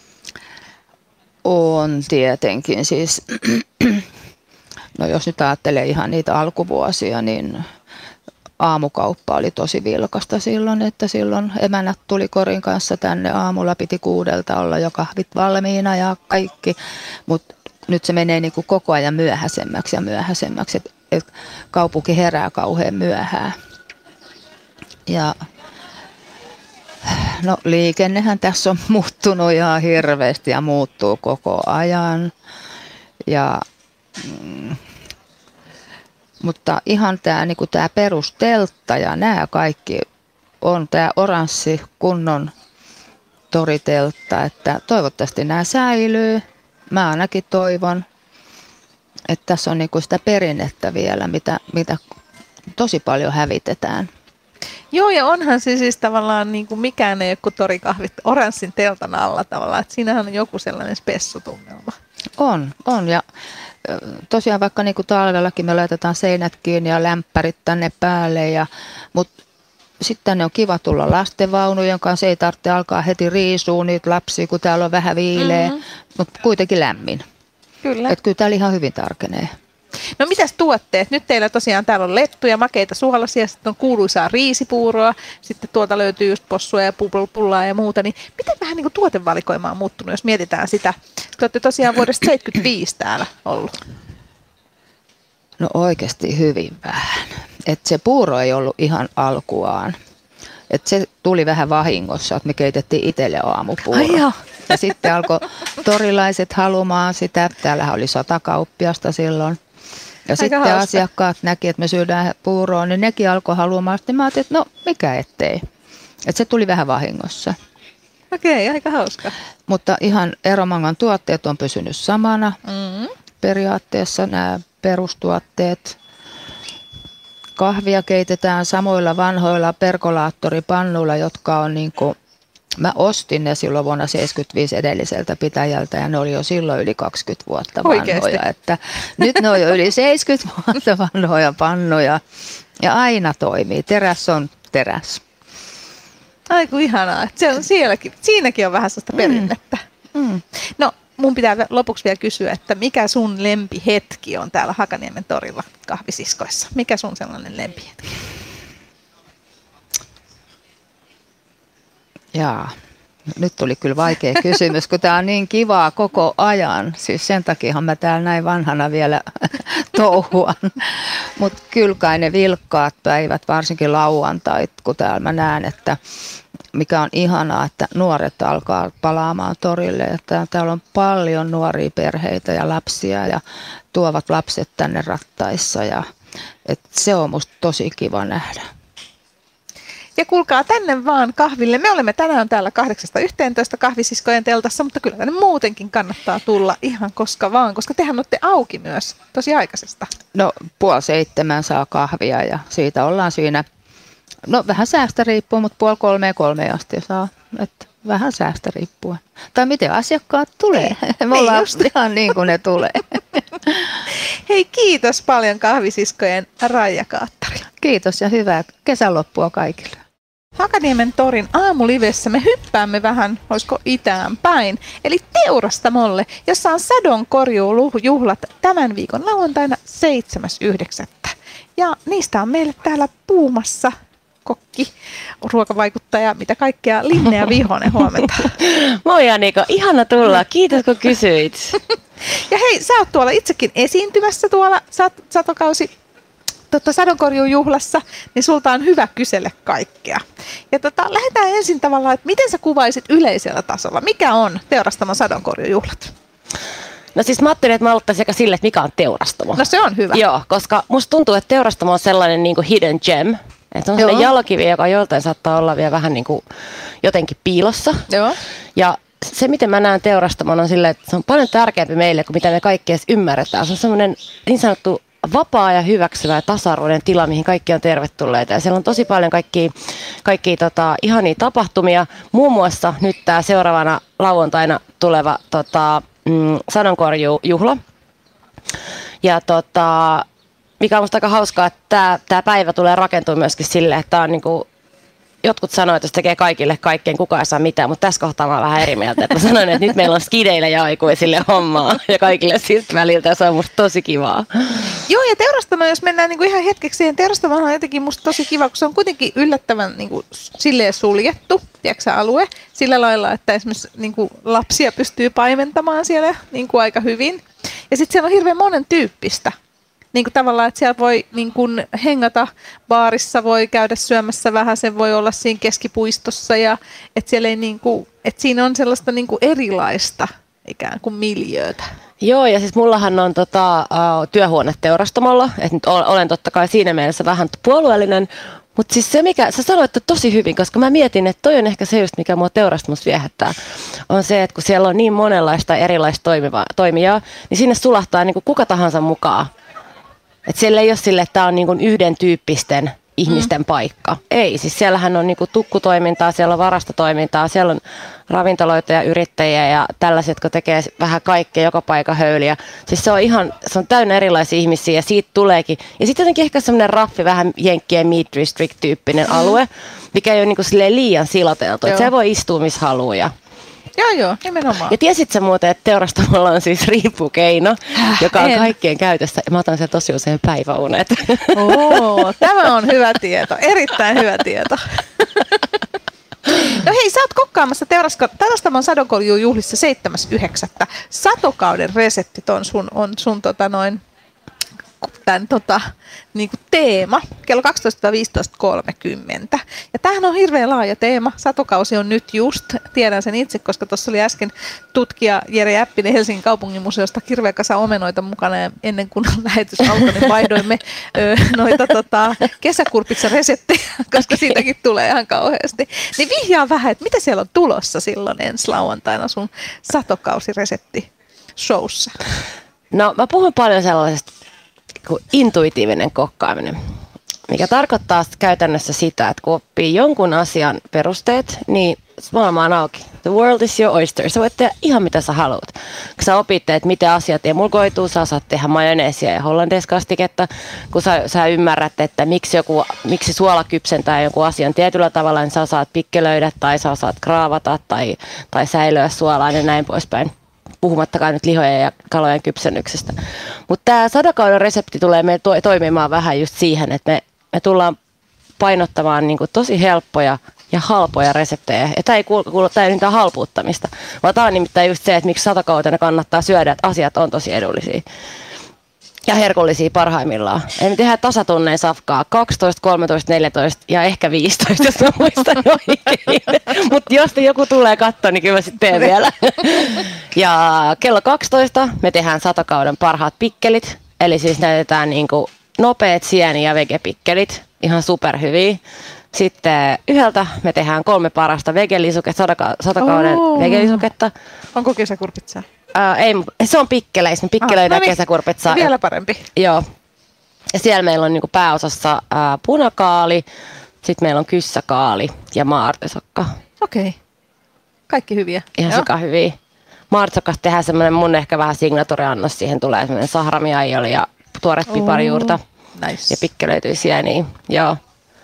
Speaker 4: On tietenkin. Siis, no jos nyt ajattelee ihan niitä alkuvuosia, niin aamukauppa oli tosi vilkasta silloin, että silloin emännät tuli korin kanssa tänne aamulla, piti kuudelta olla jo kahvit valmiina ja kaikki, mutta nyt se menee niin kuin koko ajan myöhäisemmäksi ja myöhäisemmäksi, että et kaupunki herää kauhean myöhään. Ja no liikennehän tässä on muuttunut ihan hirveästi ja muuttuu koko ajan. Ja, mm, mutta ihan tämä niinku tää perusteltta ja nämä kaikki on tämä oranssi kunnon toriteltta, että toivottavasti nämä säilyy. Mä ainakin toivon, että tässä on niinku sitä perinnettä vielä, mitä, mitä tosi paljon hävitetään.
Speaker 1: Joo, ja onhan se siis tavallaan niin kuin mikään ei ole kuin torikahvit oranssin teltan alla tavallaan, että siinähän on joku sellainen spessutunnelma.
Speaker 4: On, on ja tosiaan vaikka niin kuin talvellakin me laitetaan seinät kiinni ja lämpärit tänne päälle, ja, mutta sitten tänne on kiva tulla lastenvaunujen kanssa, ei tarvitse alkaa heti riisua niitä lapsia, kun täällä on vähän viileä, mm-hmm. mutta kuitenkin lämmin.
Speaker 1: Kyllä.
Speaker 4: Että kyllä täällä ihan hyvin tarkenee.
Speaker 1: No mitäs tuotteet? Nyt teillä tosiaan täällä on lettuja, makeita suolaisia, sitten on kuuluisaa riisipuuroa, sitten tuolta löytyy just possua ja pullaa ja muuta. Niin miten vähän niin kuin tuotevalikoima on muuttunut, jos mietitään sitä? Te olette tosiaan vuodesta seitsemänkymmentäviisi täällä ollut.
Speaker 4: No oikeasti hyvin vähän. Et se puuro ei ollut ihan alkuaan. Et se tuli vähän vahingossa, että me keitettiin itselle aamupuuro. Ja sitten alkoi torilaiset halumaan sitä. Täällähän oli sata kauppiasta silloin. Ja aika sitten hauska. Asiakkaat näki, että me syödään puuroa, niin nekin alkoi haluamaan. Sitten mä ajattelin, että no mikä ettei. Että se tuli vähän vahingossa.
Speaker 1: Okei, aika hauska.
Speaker 4: Mutta ihan Eromangan tuotteet on pysynyt samana. Mm-hmm. Periaatteessa nämä perustuotteet. Kahvia keitetään samoilla vanhoilla perkolaattoripannuilla, jotka on niin kuin, mä ostin ne silloin vuonna seitsemänkymmentäviisi edelliseltä pitäjältä ja ne oli jo silloin yli kaksikymmentä vuotta vanhoja. Oikeasti? Että nyt ne on jo yli seitsemänkymmentä vuotta vanhoja pannuja ja aina toimii. Teräs on teräs.
Speaker 1: Ai kun ihanaa, että se on sielläkin, siinäkin on vähän sellaista perinnettä. Mm. Mm. No mun pitää lopuksi vielä kysyä, että mikä sun lempihetki on täällä Hakaniemen torilla kahvisiskoissa? Mikä sun sellainen lempihetki?
Speaker 4: Jaa, nyt tuli kyllä vaikea kysymys, kun tämä on niin kivaa koko ajan. Siis sen takiahan mä täällä näin vanhana vielä touhuan. Mutta kyllä kai ne vilkkaat päivät, varsinkin lauantait, kun täällä mä näen, että mikä on ihanaa, että nuoret alkaa palaamaan torille. Että täällä on paljon nuoria perheitä ja lapsia ja tuovat lapset tänne rattaissa. Ja, että se on musta tosi kiva nähdä.
Speaker 1: Ja kuulkaa tänne vaan kahville. Me olemme tänään täällä kahdeksasta yhteentoista kahvisiskojen teltassa, mutta kyllä tänne muutenkin kannattaa tulla ihan koska vaan, koska tehän olette auki myös tosi aikaisesta.
Speaker 4: No puoli seitsemän saa kahvia ja siitä ollaan siinä, no vähän säästä riippuu, mutta puoli kolmeen kolmeen asti saa, että vähän säästä riippuen. Tai miten asiakkaat tulee. Ei, Me ollaan just ihan niin kuin ne tulee.
Speaker 1: Hei, kiitos paljon kahvisiskojen Raija Kaattari.
Speaker 4: Kiitos ja hyvää kesänloppua kaikille.
Speaker 1: Hakaniemen torin aamulivessä me hyppäämme vähän, olisiko itään päin, eli Teurastamolle, jossa on sadonkorjuujuhlat tämän viikon lauantaina seitsemäs yhdeksättä Ja niistä on meille täällä puumassa kokki, ruokavaikuttaja, mitä kaikkea, Linnea Vihonen, huomenta.
Speaker 5: Moi Annika, ihana tulla, kiitos kun kysyit.
Speaker 1: Ja hei, sä oot tuolla itsekin esiintymässä tuolla sat- satokausi Totta, sadonkorjuujuhlassa, niin sulta on hyvä kysellä kaikkea. Ja tota, lähdetään ensin tavallaan, että miten sä kuvaisit yleisellä tasolla? Mikä on Teurastamon sadonkorjuujuhlat?
Speaker 5: No siis mä ajattelin, että mä aloittaisin sekä sille, että mikä on teurastamo.
Speaker 1: No se on hyvä.
Speaker 5: Joo, koska musta tuntuu, että teurastamo on sellainen niin kuin hidden gem. Että on sellainen jalokivi, joka joltain saattaa olla vielä vähän niin kuin jotenkin piilossa. Joo. Ja se, miten mä näen teurastamon, on silleen, että se on paljon tärkeämpi meille kuin mitä me kaikki edes ymmärretään. Se on semmoinen niin sanottu vapaa ja hyväksyvä ja tasa-arvoinen tila, mihin kaikki on tervetulleita. Ja siellä on tosi paljon kaikkia, kaikkia tota, ihania tapahtumia. Muun muassa nyt tämä seuraavana lauantaina tuleva tota, mm, sadonkorjuujuhla. Ja tota, mikä on musta aika hauskaa, että tämä päivä tulee rakentua myöskin silleen, että on niinku, jotkut sanoivat, että jos tekee kaikille kaikkeen, kukaan ei saa mitään, mutta tässä kohtaa mä oon vähän eri mieltä. Että mä sanoin, että nyt meillä on skideille ja aikuisille hommaa ja kaikille siltä väliltä, ja se on musta tosi kivaa.
Speaker 1: Joo, ja teurastamo, jos mennään niinku ihan hetkeksi siihen, teurastamo on jotenkin musta tosi kiva, kun se on kuitenkin yllättävän niinku silleen suljettu, tiedätkö, alue, sillä lailla, että esimerkiksi niinku lapsia pystyy paimentamaan siellä niinku aika hyvin. Ja sitten siellä on hirveän monen tyyppistä. Niin kuin tavallaan, että siellä voi niin kuin hengata baarissa, voi käydä syömässä vähän, se voi olla siinä keskipuistossa ja että siellä ei niin kuin, että siinä on sellaista niin kuin erilaista ikään kuin miljöötä.
Speaker 5: Joo, ja siis mullahan on tota, uh, työhuone teurastamolla, että nyt olen totta kai siinä mielessä vähän puolueellinen, mutta siis se, mikä sä sanoit tosi hyvin, koska mä mietin, että toi on ehkä se just, mikä mua teurastamossa viehättää, on se, että kun siellä on niin monenlaista erilaista toimivaa, toimijaa, niin sinne sulahtaa niin kuin kuka tahansa mukaan. Että siellä ei ole sille, että tämä on niin kuin yhden tyyppisten ihmisten mm. paikka. Ei, siis siellähän on niin kuin tukkutoimintaa, siellä on varastotoimintaa, siellä on ravintoloita ja yrittäjiä ja tällaiset, jotka tekee vähän kaikkea, joka paikka höyliä. Siis se on ihan, se on täynnä erilaisia ihmisiä ja siitä tuleekin. Ja sitten jotenkin ehkä semmoinen raffi, vähän jenkkien Meat District-tyyppinen mm. alue, mikä ei ole niin kuin liian siloteltu. Että se voi istua missä haluaa.
Speaker 1: Joo, joo, nimenomaan.
Speaker 5: Ja tiesit sä muuten, että teurastamolla on siis riippukeino, Häh, joka on en. kaikkien käytössä. Ja mä otan siellä tosi usein päiväunet.
Speaker 1: Oo, tämä on hyvä tieto, erittäin hyvä tieto. No hei, sä oot kokkaamassa Teurastamon sadonkorjuujuhlissa seitsemäs yhdeksättä Satokauden reseptit on sun, on sun tota noin tämän tota, niin kuin teema kello kaksitoista viisitoista kolmekymmentä. Ja tämähän on hirveän laaja teema. Satokausi on nyt just, tiedän sen itse, koska tuossa oli äsken tutkija Jere Jäppinen Helsingin kaupunginmuseosta hirveä kasa omenoita mukana. Ja ennen kuin lähetys alkoi, niin vaihdoimme ö, noita tota, kesäkurpitsan reseptejä, koska siitäkin tulee ihan kauheasti. Niin vihjaa vähän, että mitä siellä on tulossa silloin ensi lauantaina sun satokausiresepti showssa?
Speaker 5: No mä puhun paljon sellaisesta kuin intuitiivinen kokkaaminen, mikä tarkoittaa käytännössä sitä, että kun oppii jonkun asian perusteet, niin maailma on auki. The world is your oyster. Sä voit tehdä ihan mitä sä haluat. Kun sä opit, että miten asiat emulkoituu, sä saat tehdä majoneesia ja hollandaiskastiketta. Kun sä, sä ymmärrät, että miksi, joku, miksi suola kypsentää jonkun asian tietyllä tavalla, niin sä saat pikkelöidä tai sä saat kraavata tai, tai säilöä suolaa ja näin poispäin. Puhumattakaan nyt lihojen ja kalojen kypsennyksestä. Mutta tämä sadakauden resepti tulee meille to- toimimaan vähän just siihen, että me, me tullaan painottamaan niinku tosi helppoja ja halpoja reseptejä. Ja tämä ei kuulu, kuulu tämä ei mitään halpuuttamista, vaan tämä on nimittäin just se, että miksi satakautena kannattaa syödä, että asiat on tosi edullisia. Ja herkullisia parhaimmillaan. Eli me tehdään tasatunneen safkaa kaksitoista, kolmetoista, neljätoista ja ehkä viisitoista, jos mä muistan oikein. Mutta jos joku tulee katsoa, niin kyllä mä sitten teen vielä. Ja kello kaksitoista me tehdään satakauden parhaat pikkelit. Eli siis näytetään niinku nopeat sieni- ja vegepikkelit. Ihan superhyviä. Sitten yhdeltä me tehdään kolme parasta vegelisuketta, satakauden oh. vegelisuketta.
Speaker 1: Onko kesäkurpitsaa?
Speaker 5: Uh, ei, se on pikkeleissä, me pikkelöidään ah, no niin, kesäkurpitsaa.
Speaker 1: Vielä parempi.
Speaker 5: Joo. Ja siellä meillä on niinku pääosassa uh, punakaali, sitten meillä on kyssäkaali ja maartesokka.
Speaker 1: Okei. Okay. Kaikki hyviä.
Speaker 5: Ihan sika hyviä. Maartesokasta tehdään semmoinen mun ehkä vähän signatuuriannos. Siihen tulee semmoinen sahramiaioli ja tuoret oh, piparijuurta.
Speaker 1: Nice.
Speaker 5: Ja pikkelöityy sieniä. Joo.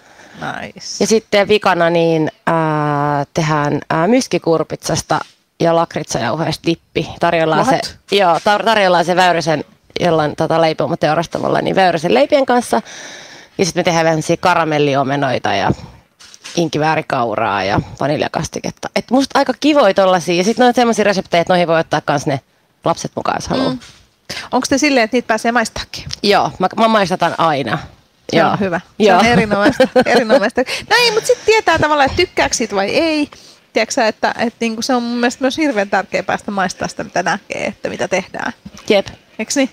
Speaker 1: Nice.
Speaker 5: Ja sitten vikana niin uh, tehdään uh, myskikurpitsasta ja lakritsajauheesta dippi. Tarjollaan se, joo, tar- tarjollaan se Väyrysen jollain tota, leipomoteurastamolla, niin Väyrysen leipien kanssa. Ja sitten me tehdään vähän karamelliomenoita ja inkiväärikauraa ja vaniljakastiketta. Et musta aika kivoja tollasia. Ja sitten on semmoisia reseptejä, että noihin voi ottaa myös ne lapset mukaan, jos haluaa. Mm.
Speaker 1: Onko te silleen, että niitä pääsee maistaakin?
Speaker 5: Joo, mä, mä maistataan aina.
Speaker 1: Se on hyvä. Se Joo. on erinomaista. erinomaista. No ei, mutta sitten tietää tavallaan, että tykkääkö siitä vai ei. Tiedätkö että, että niinku se on mun mielestä myös hirveän tärkeää päästä maistaa sitä, mitä näkee, että mitä tehdään.
Speaker 5: Jep.
Speaker 1: Eikö niin?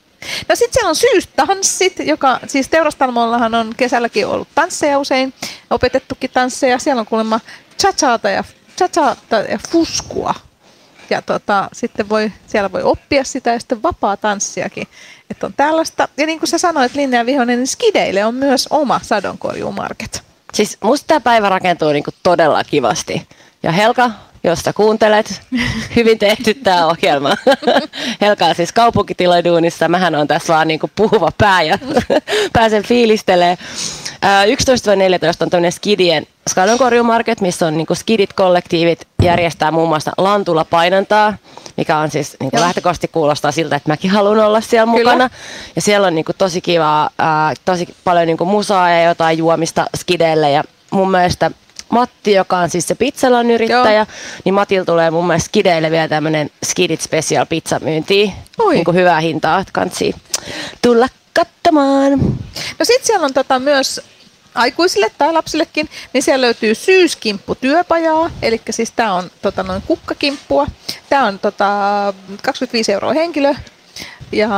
Speaker 1: No sitten siellä on syystanssit, joka siis teurastalmollahan on kesälläkin ollut tansseja usein, opetettukin tansseja. Siellä on kuulemma cha-chata ja, cha-chata ja fuskua. Ja tota, sitten voi, siellä voi oppia sitä ja sitten vapaa tanssiakin, että on tällaista. Ja niin kuin sä sanoit, Linnea Vihonen, niin skideille on myös oma sadonkorjuumarket.
Speaker 5: Siis musta tämä päivä rakentuu niinku todella kivasti. Ja Helka, jos sä kuuntelet, hyvin tehty tämä ohjelma. Helka on siis kaupunkitiloiduunissa, mähän on tässä vaan niinku puhuva pää ja pääsen fiilistelemään. yksitoista neljätoista on tämmöinen skidien sadonkorjuumarket, missä on niinku skidit-kollektiivit, järjestää muun muassa Lantula painantaa, mikä on siis niinku lähtökohtaisesti kuulostaa siltä, että mäkin haluan olla siellä Kyllä. mukana. Ja siellä on niinku tosi kivaa, ää, tosi paljon niinku musaa ja jotain juomista skideille. Ja mun mielestä Matti, joka on siis se pizzalan yrittäjä, Joo. niin Matilla tulee mun mielestä skideille vielä tämmöinen Skidit Special pizza myyntiin. Niinku hyvää hintaa, että kansi tulla katsomaan.
Speaker 1: No sit siellä on tota myös aikuisille tai lapsillekin, niin siellä löytyy syyskimppu työpajaa, eli siis tää on tota noin kukkakimppua. Tää on tota kaksikymmentäviisi euroa henkilö ja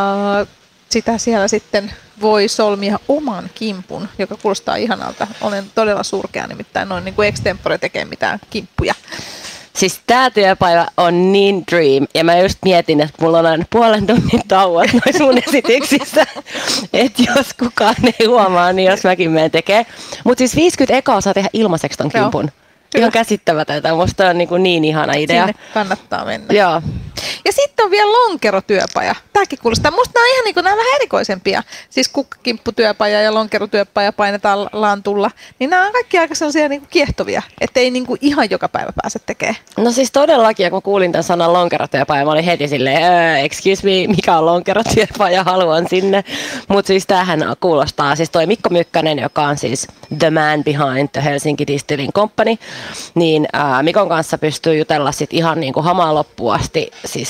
Speaker 1: sitä siellä sitten voi solmia oman kimpun, joka kuulostaa ihanalta. Olen todella surkea, nimittäin noin niin kuin extempore tekee mitään kimppuja.
Speaker 5: Siis tää työpäivä on niin dream, ja mä just mietin, että mulla on aina puolen tunnin tauot noissa mun esityksissä, että jos kukaan ei huomaa, niin jos mäkin menen tekee. Mutta siis viisikymmentä ekaa saa tehdä ilmaiseksi ton kimpun. Joo. Ihan käsittämätöntä. Musta on niin, niin ihana idea.
Speaker 1: Sinne kannattaa mennä.
Speaker 5: Joo.
Speaker 1: Ja sitten on vielä lonkerotyöpaja. Tämäkin kuulostaa. Musta nämä on ihan niin kuin, nämä on vähän erikoisempia. Siis kukkakimpputyöpaja ja lonkerotyöpaja painetaan lantulla. Niin nämä on kaikki aika sellaisia niin kuin kiehtovia. Että ei niin kuin ihan joka päivä pääse tekemään.
Speaker 5: No siis todellakin, ja kun kuulin tämän sanan lonkerotyöpaja, mä olin heti silleen, excuse me, mikä on lonkerotyöpaja, haluan sinne. Mutta siis tämähän kuulostaa. Siis toi Mikko Mykkänen, joka on siis the man behind the Helsinki Distilling Company, niin ää, Mikon kanssa pystyy jutella sit ihan niin kuin hamaan loppuun asti, siis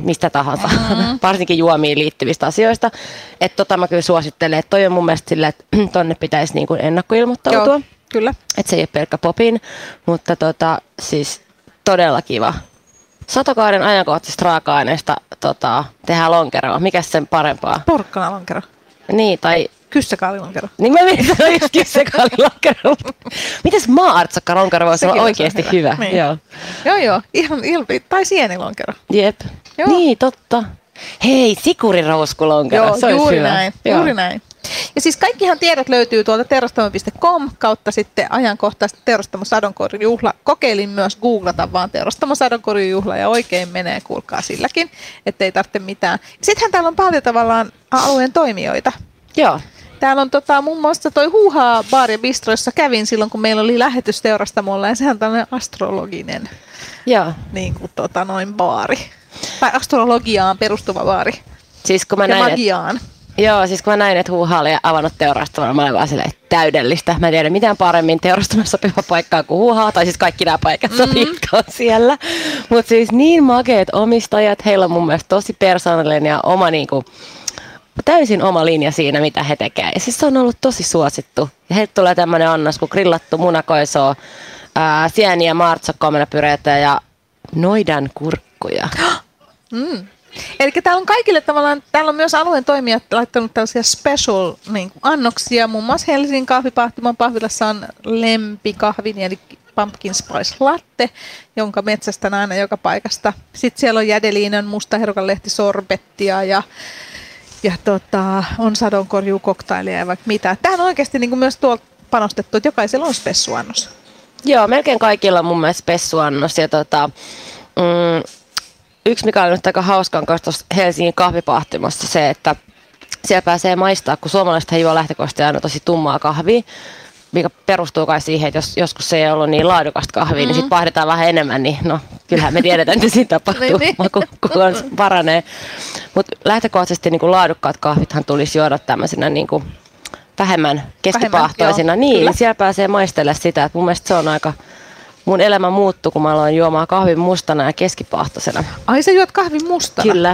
Speaker 5: mistä tahansa, mm-hmm. varsinkin juomiin liittyvistä asioista. Että tota mä kyllä suosittelen, että toi on mun mielestä silleen, että tonne pitäisi niin kuin ennakkoilmoittautua.
Speaker 1: Joo, kyllä.
Speaker 5: Että se ei ole pelkkä popin, mutta tota, siis todella kiva. Satokauden ajankohtaisista raaka-aineista tota, tehdään lonkeroa. Mikäs sen parempaa?
Speaker 1: Porkkanalonkero.
Speaker 5: Niin, tai...
Speaker 1: Kyssäkaalilonkero.
Speaker 5: Niin mä mietin, että just kyssäkaalilonkero. Mites maa-artsakka-lonkero voisi olla oikeasti hyvä? hyvä.
Speaker 1: Niin.
Speaker 5: Joo.
Speaker 1: joo, joo. Ihan ilpi. Tai sienilonkero.
Speaker 5: Jep. Joo. Niin, totta. Hei, sikurirouskulonkero.
Speaker 1: Joo,
Speaker 5: se olisi
Speaker 1: juuri
Speaker 5: hyvä.
Speaker 1: näin.
Speaker 5: Joo.
Speaker 1: Juuri näin. Ja siis kaikkihan tiedot löytyy tuolta teurastamo piste com kautta sitten ajankohtaista Teurastamo sadonkorjujuhla. Kokeilin myös googlata vaan Teurastamo sadonkorjujuhla ja oikein menee, kuulkaa silläkin, ettei tarvitse mitään. Sittenhän täällä on paljon tavallaan alueen toimijoita.
Speaker 5: Joo.
Speaker 1: Täällä on tota, muun muassa toi Huuhaa baari ja bistro, jossa kävin silloin, kun meillä oli lähetys Teurastamolla, ja sehän on tällainen astrologinen
Speaker 5: Joo.
Speaker 1: niin kuin, tota, noin baari. Tai astrologiaan perustuva baari.
Speaker 5: Siis kun mä
Speaker 1: ja
Speaker 5: näin,
Speaker 1: magiaan.
Speaker 5: Et, joo, siis kun mä näin, että Huuhaa oli avannut Teurastamalla, mä olin vaan silleen, täydellistä. Mä en tiedä mitään paremmin Teurastamassa sopiva paikkaa kuin Huuhaa, tai siis kaikki nämä paikat sopii, mm-hmm. on siellä. Mutta siis niin makeat omistajat, heillä on mun mielestä tosi persoonallinen ja oma niinku, täysin oma linja siinä, mitä he tekevät. Ja siis se on ollut tosi suosittu. Ja heiltä tulee tämmöinen annos kuin grillattu munakoisoa, ää, sieniä, martsakkomenapyreitä ja noidan kurkkuja.
Speaker 1: Mm. Eli täällä on kaikille tavallaan, täällä on myös alueen toimijat laittanut tällaisia special niin kuin annoksia. Muun muassa Helsingin kahvipahtimon pahvilassa on lempikahvin, eli pumpkin spice latte, jonka metsästän aina joka paikasta. Sitten siellä on Jädeliinan mustaherukanlehti sorbettia ja Ja tota, on sadonkorjuukoktailia ja vaikka mitä. Tämähän on oikeasti niin kuin myös tuolta panostettu, että jokaisella on spessuannos.
Speaker 5: Joo, melkein kaikilla on mun mielestä spessuannos. Ja tota, mm, yksi, mikä on nyt aika hauskaa, on tuossa Helsingin kahvipahtimossa se, että siellä pääsee maistaa, kun suomalaiset juo lähtökohtaisesti aina tosi tummaa kahvia, mikä perustuu kai siihen, että jos joskus se ei ollut niin laadukasta kahvia, mm-hmm. niin sitten vaihdetaan vähän enemmän, niin no kyllähän me tiedetään, että siinä tapahtuu, kun, kun paranee. Mutta lähtökohtaisesti niin kuin laadukkaat kahvithan tulisi juoda tämmöisenä niin kuin vähemmän keskipahtoisina. Vähemmän, niin, siellä pääsee maistelemaan sitä, että mun mielestä se on aika, mun elämä muuttui, kun mä aloin juomaan kahvin mustana ja keskipahtoisena.
Speaker 1: Ai sä juot kahvin mustana?
Speaker 5: Kyllä.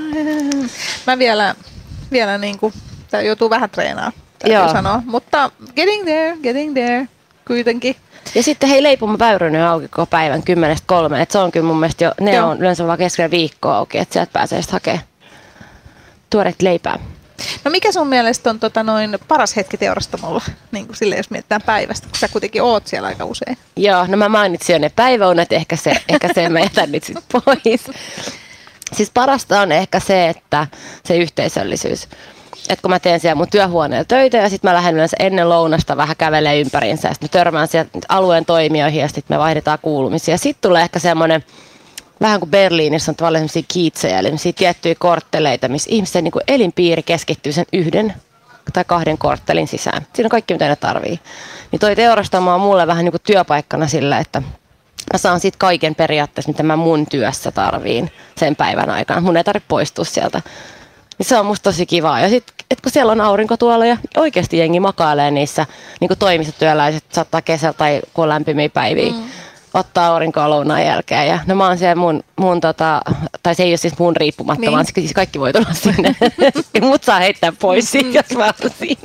Speaker 1: Mä vielä, vielä niin kuin, tää joutuu vähän treenaamaan. Täytyy sanoa, mutta getting there, getting there, kuitenkin.
Speaker 5: Ja sitten hei, leipoma Väyrynen auki koko päivän kymmenestä kolmeen, että se on kyllä mun mielestä jo, ne Joo. on yleensä vaan keskellä viikkoa auki, että sieltä pääsee sitten hakemaan tuoreet leipää.
Speaker 1: No mikä sun mielestä on tota noin paras hetki Teurastamolla, niin kuin silleen, jos mietitään päivästä, kun sä kuitenkin oot siellä aika usein?
Speaker 5: Joo, no mä mainitsin jo ne päiväunet, ehkä se, ehkä se mä jätän nyt sitten pois. Siis parasta on ehkä se, että se yhteisöllisyys. Että kun mä teen siellä mun työhuoneella töitä ja sitten mä lähden yleensä ennen lounasta vähän kävelee ympäriinsä ja sitten mä törmään sieltä alueen toimijoihin ja sitten me vaihdetaan kuulumisia. Sitten tulee ehkä semmoinen, vähän kuin Berliinissä on tavallaan sellaisia kiitsejä, eli sellaisia tiettyjä kortteleita, missä ihmisten niin kuin elinpiiri keskittyy sen yhden tai kahden korttelin sisään. Siinä on kaikki, mitä ne tarvii. Niin toi teurastamo on mulle vähän niin kuin työpaikkana sillä, että mä saan siitä kaiken periaatteessa, mitä mä mun työssä tarviin sen päivän aikana. Mun ei tarvitse poistua sieltä. Niin se on musta tosi kivaa. Ja sitten, kun siellä on aurinko tuolla ja oikeasti jengi makailee niissä niin kuin toimistotyöläiset, saattaa kesällä tai kun on lämpimiä päiviä, mm. ottaa aurinkoa lounaan jälkeen. Ja no mä oon siellä mun, mun tota, tai se ei ole siis mun riippumatta, niin. vaan siis kaikki voi tulla sinne. Mut saa heittää pois siitä, jos mä oon siinä.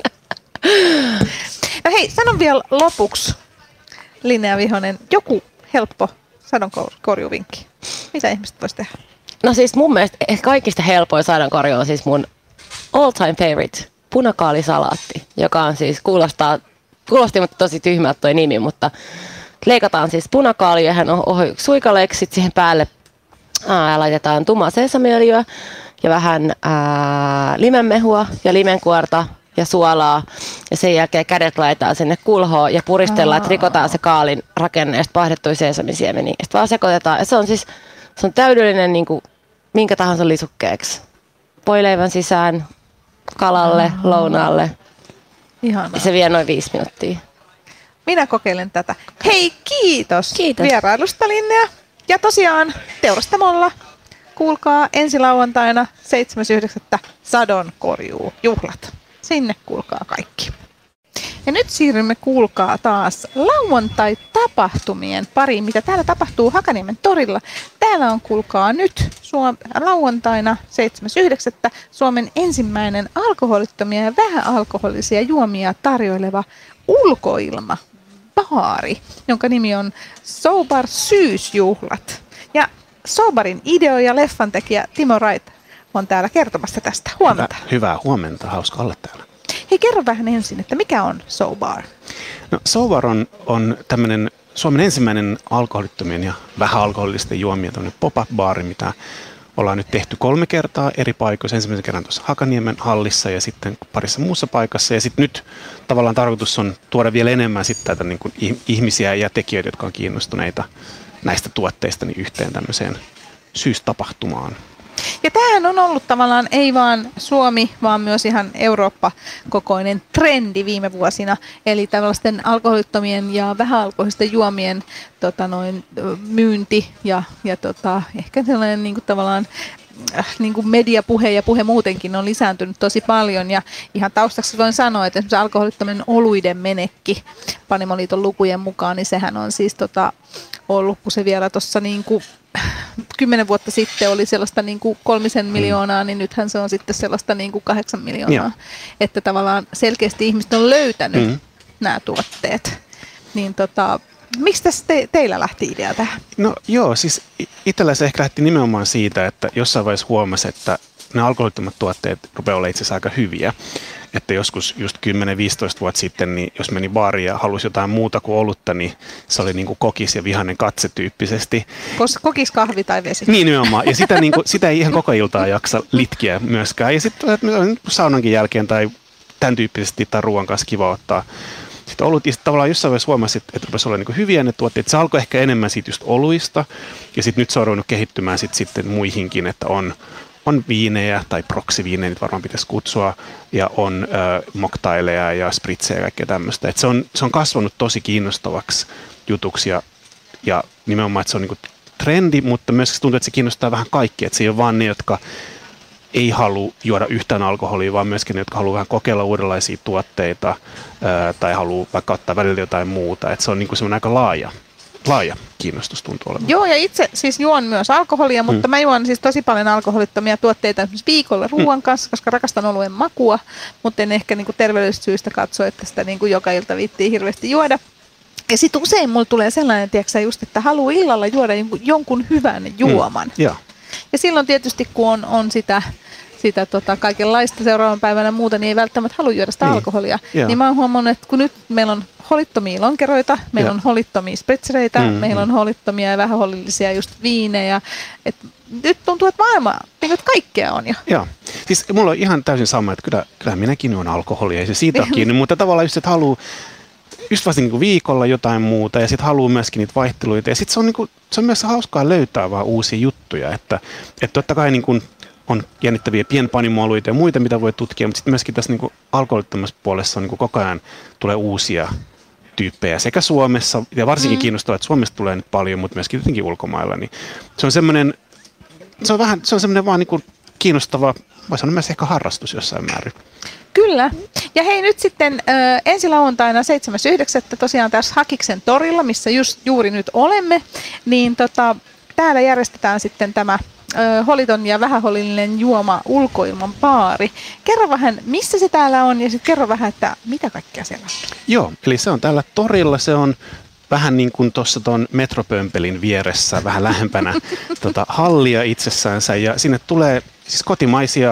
Speaker 1: No hei, sanon vielä lopuksi, Linnea Vihonen, joku helppo sadonkorjuvinkki. Mitä ihmiset vois tehdä?
Speaker 5: No siis mun mielestä kaikista helpoin sadonkorju on siis mun all time favorite, punakaalisalaatti, joka on siis, kuulostaa, kuulosti mutta tosi tyhmältä toi nimi, mutta leikataan siis punakaalia, hän on ohi suikaleeksi, sitten siihen päälle ää, laitetaan tummaa sesamiöljyä ja vähän ää, limenmehua ja limenkuorta ja suolaa ja sen jälkeen kädet laitetaan sinne kulhoon ja puristellaan, että rikotaan se kaalin rakenne ja sitten vaihdettuja sesamisiemen, sitten vaan sekoitetaan ja se on siis se on täydellinen niin kuin minkä tahansa lisukkeeksi. Voileivän sisään, kalalle, Aha. lounaalle. Ihanaa. Se vie noin viisi minuuttia.
Speaker 1: Minä kokeilen tätä. Hei, kiitos,
Speaker 5: kiitos.
Speaker 1: vierailusta, Linnea. Ja tosiaan Teurastamolla, kuulkaa ensi lauantaina seitsemäs yhdeksättä sadonkorjuu juhlat. Sinne kuulkaa kaikki. Ja nyt siirrymme, kuulkaa taas lauantai-tapahtumien pariin, mitä täällä tapahtuu Hakaniemen torilla. täällä on, kuulkaa nyt, Suom- lauantaina seitsemäs yhdeksättä Suomen ensimmäinen alkoholittomia ja vähäalkoholisia juomia tarjoileva ulkoilmabaari, jonka nimi on Sobar Syysjuhlat. Ja Sobarin ideo ja leffantekijä Timo Raita on täällä kertomassa tästä. Huomenta.
Speaker 6: Hyvä, hyvää huomenta, hauska olla täällä.
Speaker 1: Hei, kerro vähän ensin, että mikä on Sobar?
Speaker 6: No, Sobar on, on tämmöinen Suomen ensimmäinen alkoholittomien ja vähäalkoholisten juomien pop-up-baari, mitä ollaan nyt tehty kolme kertaa eri paikoissa. Ensimmäisen kerran tuossa Hakaniemen hallissa ja sitten parissa muussa paikassa. Ja sitten nyt tavallaan tarkoitus on tuoda vielä enemmän sitten tätä niin kuin ihmisiä ja tekijöitä, jotka on kiinnostuneita näistä tuotteista niin yhteen tämmöiseen syystapahtumaan.
Speaker 1: Ja tämähän on ollut tavallaan ei vaan Suomi, vaan myös ihan Eurooppa-kokoinen trendi viime vuosina. Eli tällaisten alkoholittomien ja vähäalkoholisten juomien tota noin, myynti ja, ja tota, ehkä sellainen niin kuin tavallaan niin kuin mediapuhe ja puhe muutenkin on lisääntynyt tosi paljon. Ja ihan taustaksi voin sanoa, että esimerkiksi alkoholittomien oluiden menekki Panimoliiton lukujen mukaan, niin sehän on siis tota, ollut, kun se vielä tuossa niin kuin kymmenen vuotta sitten oli sellaista niin kuin kolmisen miljoonaa, niin nythän se on sitten sellaista niin kuin kahdeksan miljoonaa. Joo. Että tavallaan selkeästi ihmiset on löytänyt mm. nämä tuotteet. Niin tota, miksi tässä te, teillä lähti idea tähän?
Speaker 6: No joo, siis itsellä se ehkä lähti nimenomaan siitä, että jossain vaiheessa huomasi, että ne alkoholittomat tuotteet rupeaa olla itse asiassa aika hyviä. Että joskus just kymmenen viisitoista vuotta sitten, niin jos meni baariin ja halusi jotain muuta kuin olutta, niin se oli niin kuin kokis ja vihainen katse tyyppisesti.
Speaker 1: Kokis, kahvi tai vesi.
Speaker 6: Niin nimenomaan. Ja sitä, niin kuin, sitä ei ihan koko iltaa jaksa litkiä myöskään. Ja sitten saunankin jälkeen tai tämän tyyppisesti tai ruoan kanssa kiva ottaa sitten olut. Ja sitten tavallaan jossain vaiheessa huomasi, että, että rupesi olla niin kuin hyviä ne tuotteet. Se alkoi ehkä enemmän siitä just oluista. Ja sitten nyt se on ruvennut kehittymään sit, sitten muihinkin, että on On viinejä tai proksiviinejä, nyt varmaan pitäisi kutsua, ja on äh, moktaileja ja spritsejä ja kaikkea tämmöistä. Et se, on, se on kasvanut tosi kiinnostavaksi jutuksi ja, ja nimenomaan, että se on niinku trendi, mutta myös tuntuu, että se kiinnostaa vähän kaikkia. Että se ei ole vaan ne, jotka ei halua juoda yhtään alkoholia, vaan myöskin ne, jotka haluaa vähän kokeilla uudenlaisia tuotteita ää, tai haluaa vaikka ottaa välillä jotain muuta. Että se on niinku semmoinen aika laaja. Laaja kiinnostus tuntuu olevan.
Speaker 1: Joo, ja itse siis juon myös alkoholia, mutta mm. mä juon siis tosi paljon alkoholittomia tuotteita esimerkiksi viikolla ruoan mm. kanssa, koska rakastan oluen makua, mutta en ehkä niinku terveydellisistä syistä katso, että sitä niinku joka ilta viittii hirveästi juoda. Ja sitten usein mulla tulee sellainen, tiedätkö, just, että haluaa illalla juoda jonkun hyvän juoman. Mm.
Speaker 6: Ja.
Speaker 1: ja silloin tietysti, kun on, on sitä... sitä tota, kaikenlaista seuraavan päivänä muuta, niin ei välttämättä halua juoda sitä niin. alkoholia. Ja. Niin mä oon huomannut, että kun nyt meillä on holittomia lonkeroita, meillä ja. on holittomia spritzereitä, mm, meillä mm. on holittomia ja vähäholillisia just viinejä. Et nyt tuntuu, että maailma, niin että kaikkea on jo.
Speaker 6: Joo. Siis mulla on ihan täysin sama, että kyllä, kyllä minäkin juon alkoholia, ei se siitä ole kiinni, mutta tavallaan just, että haluaa just vasta niin kuin viikolla jotain muuta ja sitten haluaa myöskin niitä vaihteluita. Ja sitten se on, niin kuin, se on myös hauskaa löytää vaan uusia juttuja, että, että totta kai niin kuin on jännittäviä pienpanimoalueita ja muita, mitä voi tutkia, mutta sitten myöskin tässä niin kuin alkoholittomassa puolessa on niin kuin koko ajan tulee uusia tyyppejä sekä Suomessa, ja varsinkin mm. kiinnostaa, että Suomesta tulee nyt paljon, mutta myöskin jotenkin ulkomailla, niin se on semmoinen, se on vähän, se on semmoinen vaan niin kuin kiinnostava, voisi sanoa myös ehkä harrastus jossain määrin.
Speaker 1: Kyllä. Ja hei nyt sitten äh, ensi lauantaina seitsemäs yhdeksättä tosiaan tässä Hakiksen torilla, missä just juuri nyt olemme, niin tota, täällä järjestetään sitten tämä holiton ja vähäholillinen juoma ulkoilman baari. Kerro vähän, missä se täällä on ja sitten kerro vähän, että mitä kaikkea siellä on.
Speaker 6: Joo, eli se on täällä torilla, se on vähän niin kuin tuossa tuon metropömpelin vieressä, vähän lähempänä tota, hallia itsessänsä ja sinne tulee siis kotimaisia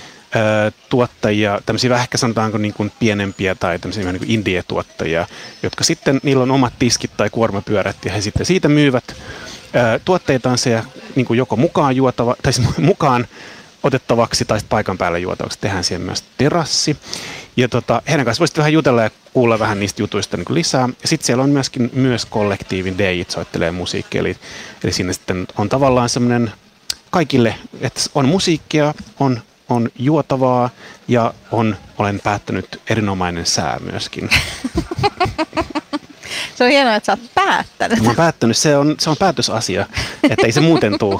Speaker 6: ö, tuottajia, tämmöisiä vähän ehkä sanotaanko niin kuin pienempiä tai tämmöisiä niin kuin indie-tuottajia, jotka sitten, niillä on omat tiskit tai kuormapyörät ja he sitten siitä myyvät tuotteitaan se niin kuin joko mukaan juotava, tai mukaan otettavaksi tai paikan päällä juotavaksi. Tehdään siihen myös terassi. Ja tota, heidän kanssa voisit vähän jutella ja kuulla vähän niistä jutuista niin kuin lisää. Ja sitten siellä on myöskin myös kollektiivin D J:t soittelee musiikkia. Eli, eli siinä sitten on tavallaan semmoinen kaikille, että on musiikkia, on, on juotavaa ja on, olen päättänyt, erinomainen sää myöskin.
Speaker 1: Se on hienoa, että sä oot päättänyt.
Speaker 6: Mä oon päättänyt, se on, se on päätösasia, että ei se muuten tule.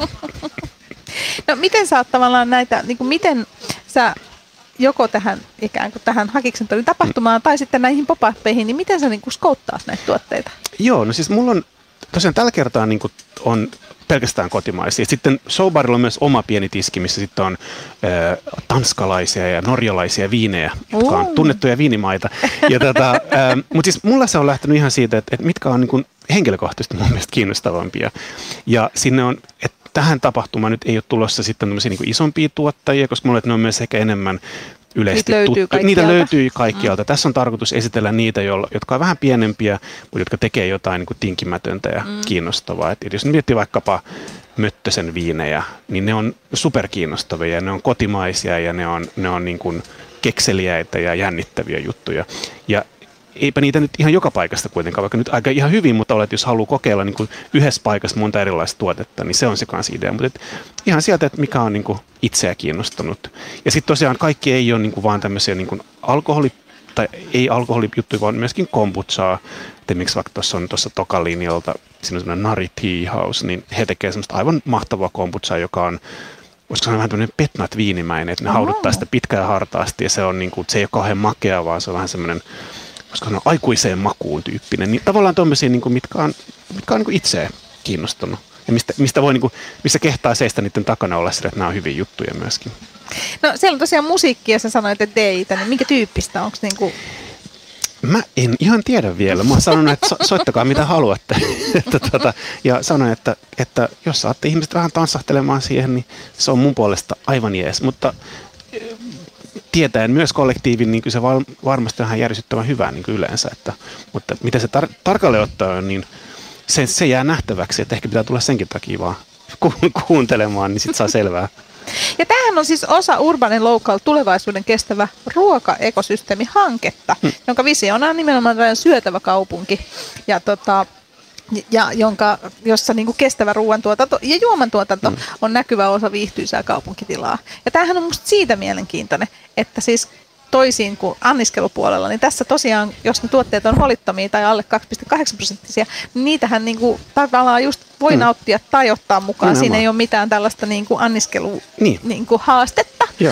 Speaker 1: No miten sä oot tavallaan näitä, niin kuin miten sä joko tähän ikään kuin tähän Hakiksen torin tapahtumaan tai sitten näihin pop-uppeihin, niin miten sä niin kuin skouttaat näitä tuotteita?
Speaker 6: Joo, no siis mulla on tosiaan tällä kertaa niin kuin on pelkästään kotimaisia. Sitten Showbarilla on myös oma pieni tiski, missä sitten on ö, tanskalaisia ja norjalaisia viinejä, jotka on tunnettuja viinimaita. Tota, mutta siis mulla se on lähtenyt ihan siitä, että, että mitkä on niin kuin henkilökohtaisesti mun mielestä kiinnostavampia. Ja sinne on, että tähän tapahtumaan nyt ei ole tulossa sitten tämmöisiä niin kuin isompia tuottajia, koska mulle ne on myös ehkä enemmän yleisesti
Speaker 1: Niitä löytyy
Speaker 6: tuttu. Niitä löytyy kaikkialta. Mm. Tässä on tarkoitus esitellä niitä, jotka on vähän pienempiä, mutta jotka tekee jotain niin kuin tinkimätöntä ja mm. kiinnostavaa. Et jos miettii vaikkapa Möttösen viinejä, niin ne on superkiinnostavia ja ne on kotimaisia ja ne on, ne on niin kuin kekseliäitä ja jännittäviä juttuja. Ja eipä niitä nyt ihan joka paikasta kuitenkaan, vaikka nyt aika ihan hyvin, mutta olet, jos haluaa kokeilla niin kuin yhdessä paikassa monta erilaista tuotetta, niin se on se kanssa idea. Mutta ihan sieltä, että mikä on niin kuin itseä kiinnostunut. Ja sitten tosiaan kaikki ei ole niin kuin vaan tämmöisiä niin kuin alkoholi- tai ei alkoholijuttuja, vaan myöskin kombuchaa. Esimerkiksi vaikka tuossa on tuossa Tokalinjolta, siinä on semmoinen Nari Tea House, niin he tekevät semmoista aivan mahtavaa kombuchaa, joka on voisiko sanoa vähän tämmöinen petnat viinimäinen, että ne Oho. hauduttaa sitä pitkään ja hartaasti ja se, on niin kuin, se ei ole kauhean makea, vaan se on vähän semmoinen koska on aikuiseen makuun tyyppinen, niin tavallaan tuommoisia, niin mitkä on, mitkä on niin itseä kiinnostunut. Ja mistä, mistä voi, niin kuin, missä kehtaa seistä niiden takana olla sillä, että nämä on hyviä juttuja myöskin.
Speaker 1: No siellä on tosiaan musiikkia, sä sanoit, että teitä, niin minkä tyyppistä? Onko niin kuin...
Speaker 6: Mä en ihan tiedä vielä. Mä oon sanonut, että so, soittakaa mitä haluatte. että, tota, ja sanoin, että, että jos saatte ihmiset vähän tanssahtelemaan siihen, niin se on mun puolesta aivan jees. Mutta tietäen myös kollektiivin, niin kyllä se val, varmasti on ihan järjestyttävän hyvää niin kuin yleensä. Että, mutta mitä se tar- tarkalleen ottaa, niin se, se jää nähtäväksi, että ehkä pitää tulla senkin takia vaan ku- kuuntelemaan, niin sit saa selvää.
Speaker 1: Ja tämähän on siis osa Urban and Local tulevaisuuden kestävä ruokaekosysteemihanketta, hmm. jonka visiona on nimenomaan tällainen syötävä kaupunki. Ja tota, ja jonka, jossa niin kuin kestävä ruoantuotanto ja juomantuotanto mm. on näkyvä osa viihtyisää kaupunkitilaa. Ja tämähän on musta siitä mielenkiintoinen, että siis toisin kuin anniskelupuolella, niin tässä tosiaan, jos ne tuotteet on holittomia tai alle kaksi pilkku kahdeksan prosenttisia, niin niitähän niin kuin tavallaan just voi mm. nauttia tai ottaa mukaan. Nimenomaan. Siinä ei ole mitään tällaista niin kuin anniskelu niin. Niin kuin haastetta, Joo.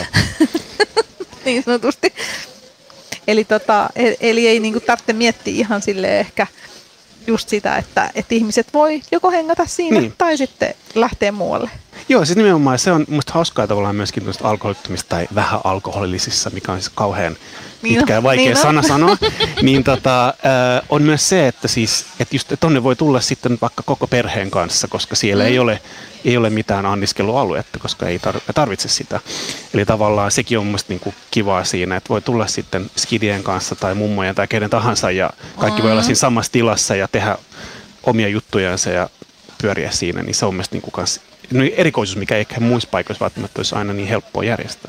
Speaker 1: niin sanotusti. Eli, tota, eli ei niin kuin tarvitse miettiä ihan silleen ehkä just sitä, että, että ihmiset voi joko hengata siinä niin. tai sitten lähteä muualle.
Speaker 6: Joo, siis nimenomaan se on musta hauskaa tavallaan myöskin tuosta alkoholittomista tai vähän alkoholisissa, mikä on siis kauhean pitkä niin ja vaikea niin sana sanoa. niin tota, äh, on myös se, että siis, että just tonne voi tulla sitten vaikka koko perheen kanssa, koska siellä mm. ei ole, ei ole mitään anniskelualuetta, koska ei tar- tarvitse sitä. Eli tavallaan sekin on musta niinku kivaa siinä, että voi tulla sitten skidien kanssa tai mummojen tai kenen tahansa ja kaikki mm. voi olla siinä samassa tilassa ja tehdä omia juttujansa ja pyöriä siinä, niin se on mielestäni niinku kans erikoisuus, mikä ei ehkä muissa paikoissa välttämättä olisi aina niin helppoa järjestää.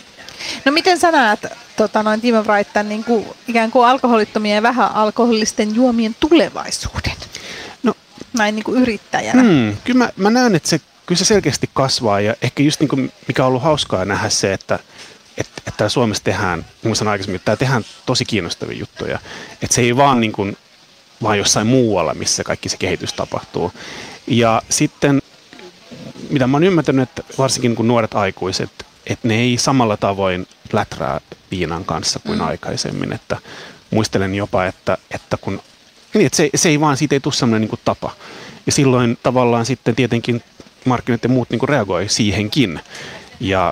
Speaker 1: No miten sä näet tota, noin Timo Wright, tämän niin kuin, ikään kuin alkoholittomien ja vähän alkoholisten juomien tulevaisuuden? No, näin niin kuin yrittäjänä. Hmm,
Speaker 6: kyllä mä, mä näen, että se, kyllä se selkeästi kasvaa ja ehkä just niin kuin, mikä on ollut hauskaa nähdä se, että että, että Suomessa tehdään, niin kuin sanoin aikaisemmin, että tehdään tosi kiinnostavia juttuja. Että se ei vaan, niin kuin, vaan jossain muualla, missä kaikki se kehitys tapahtuu. Ja sitten mitä mä oon ymmärtänyt, että varsinkin kun nuoret aikuiset, että ne ei samalla tavoin läträä viinan kanssa kuin mm. aikaisemmin. Että muistelen jopa, että, että kun, niin, että se, se ei vaan, siitä ei tule sellainen niin kuin tapa. Ja silloin tavallaan sitten tietenkin markkinat ja muut niin kuin reagoi siihenkin. Ja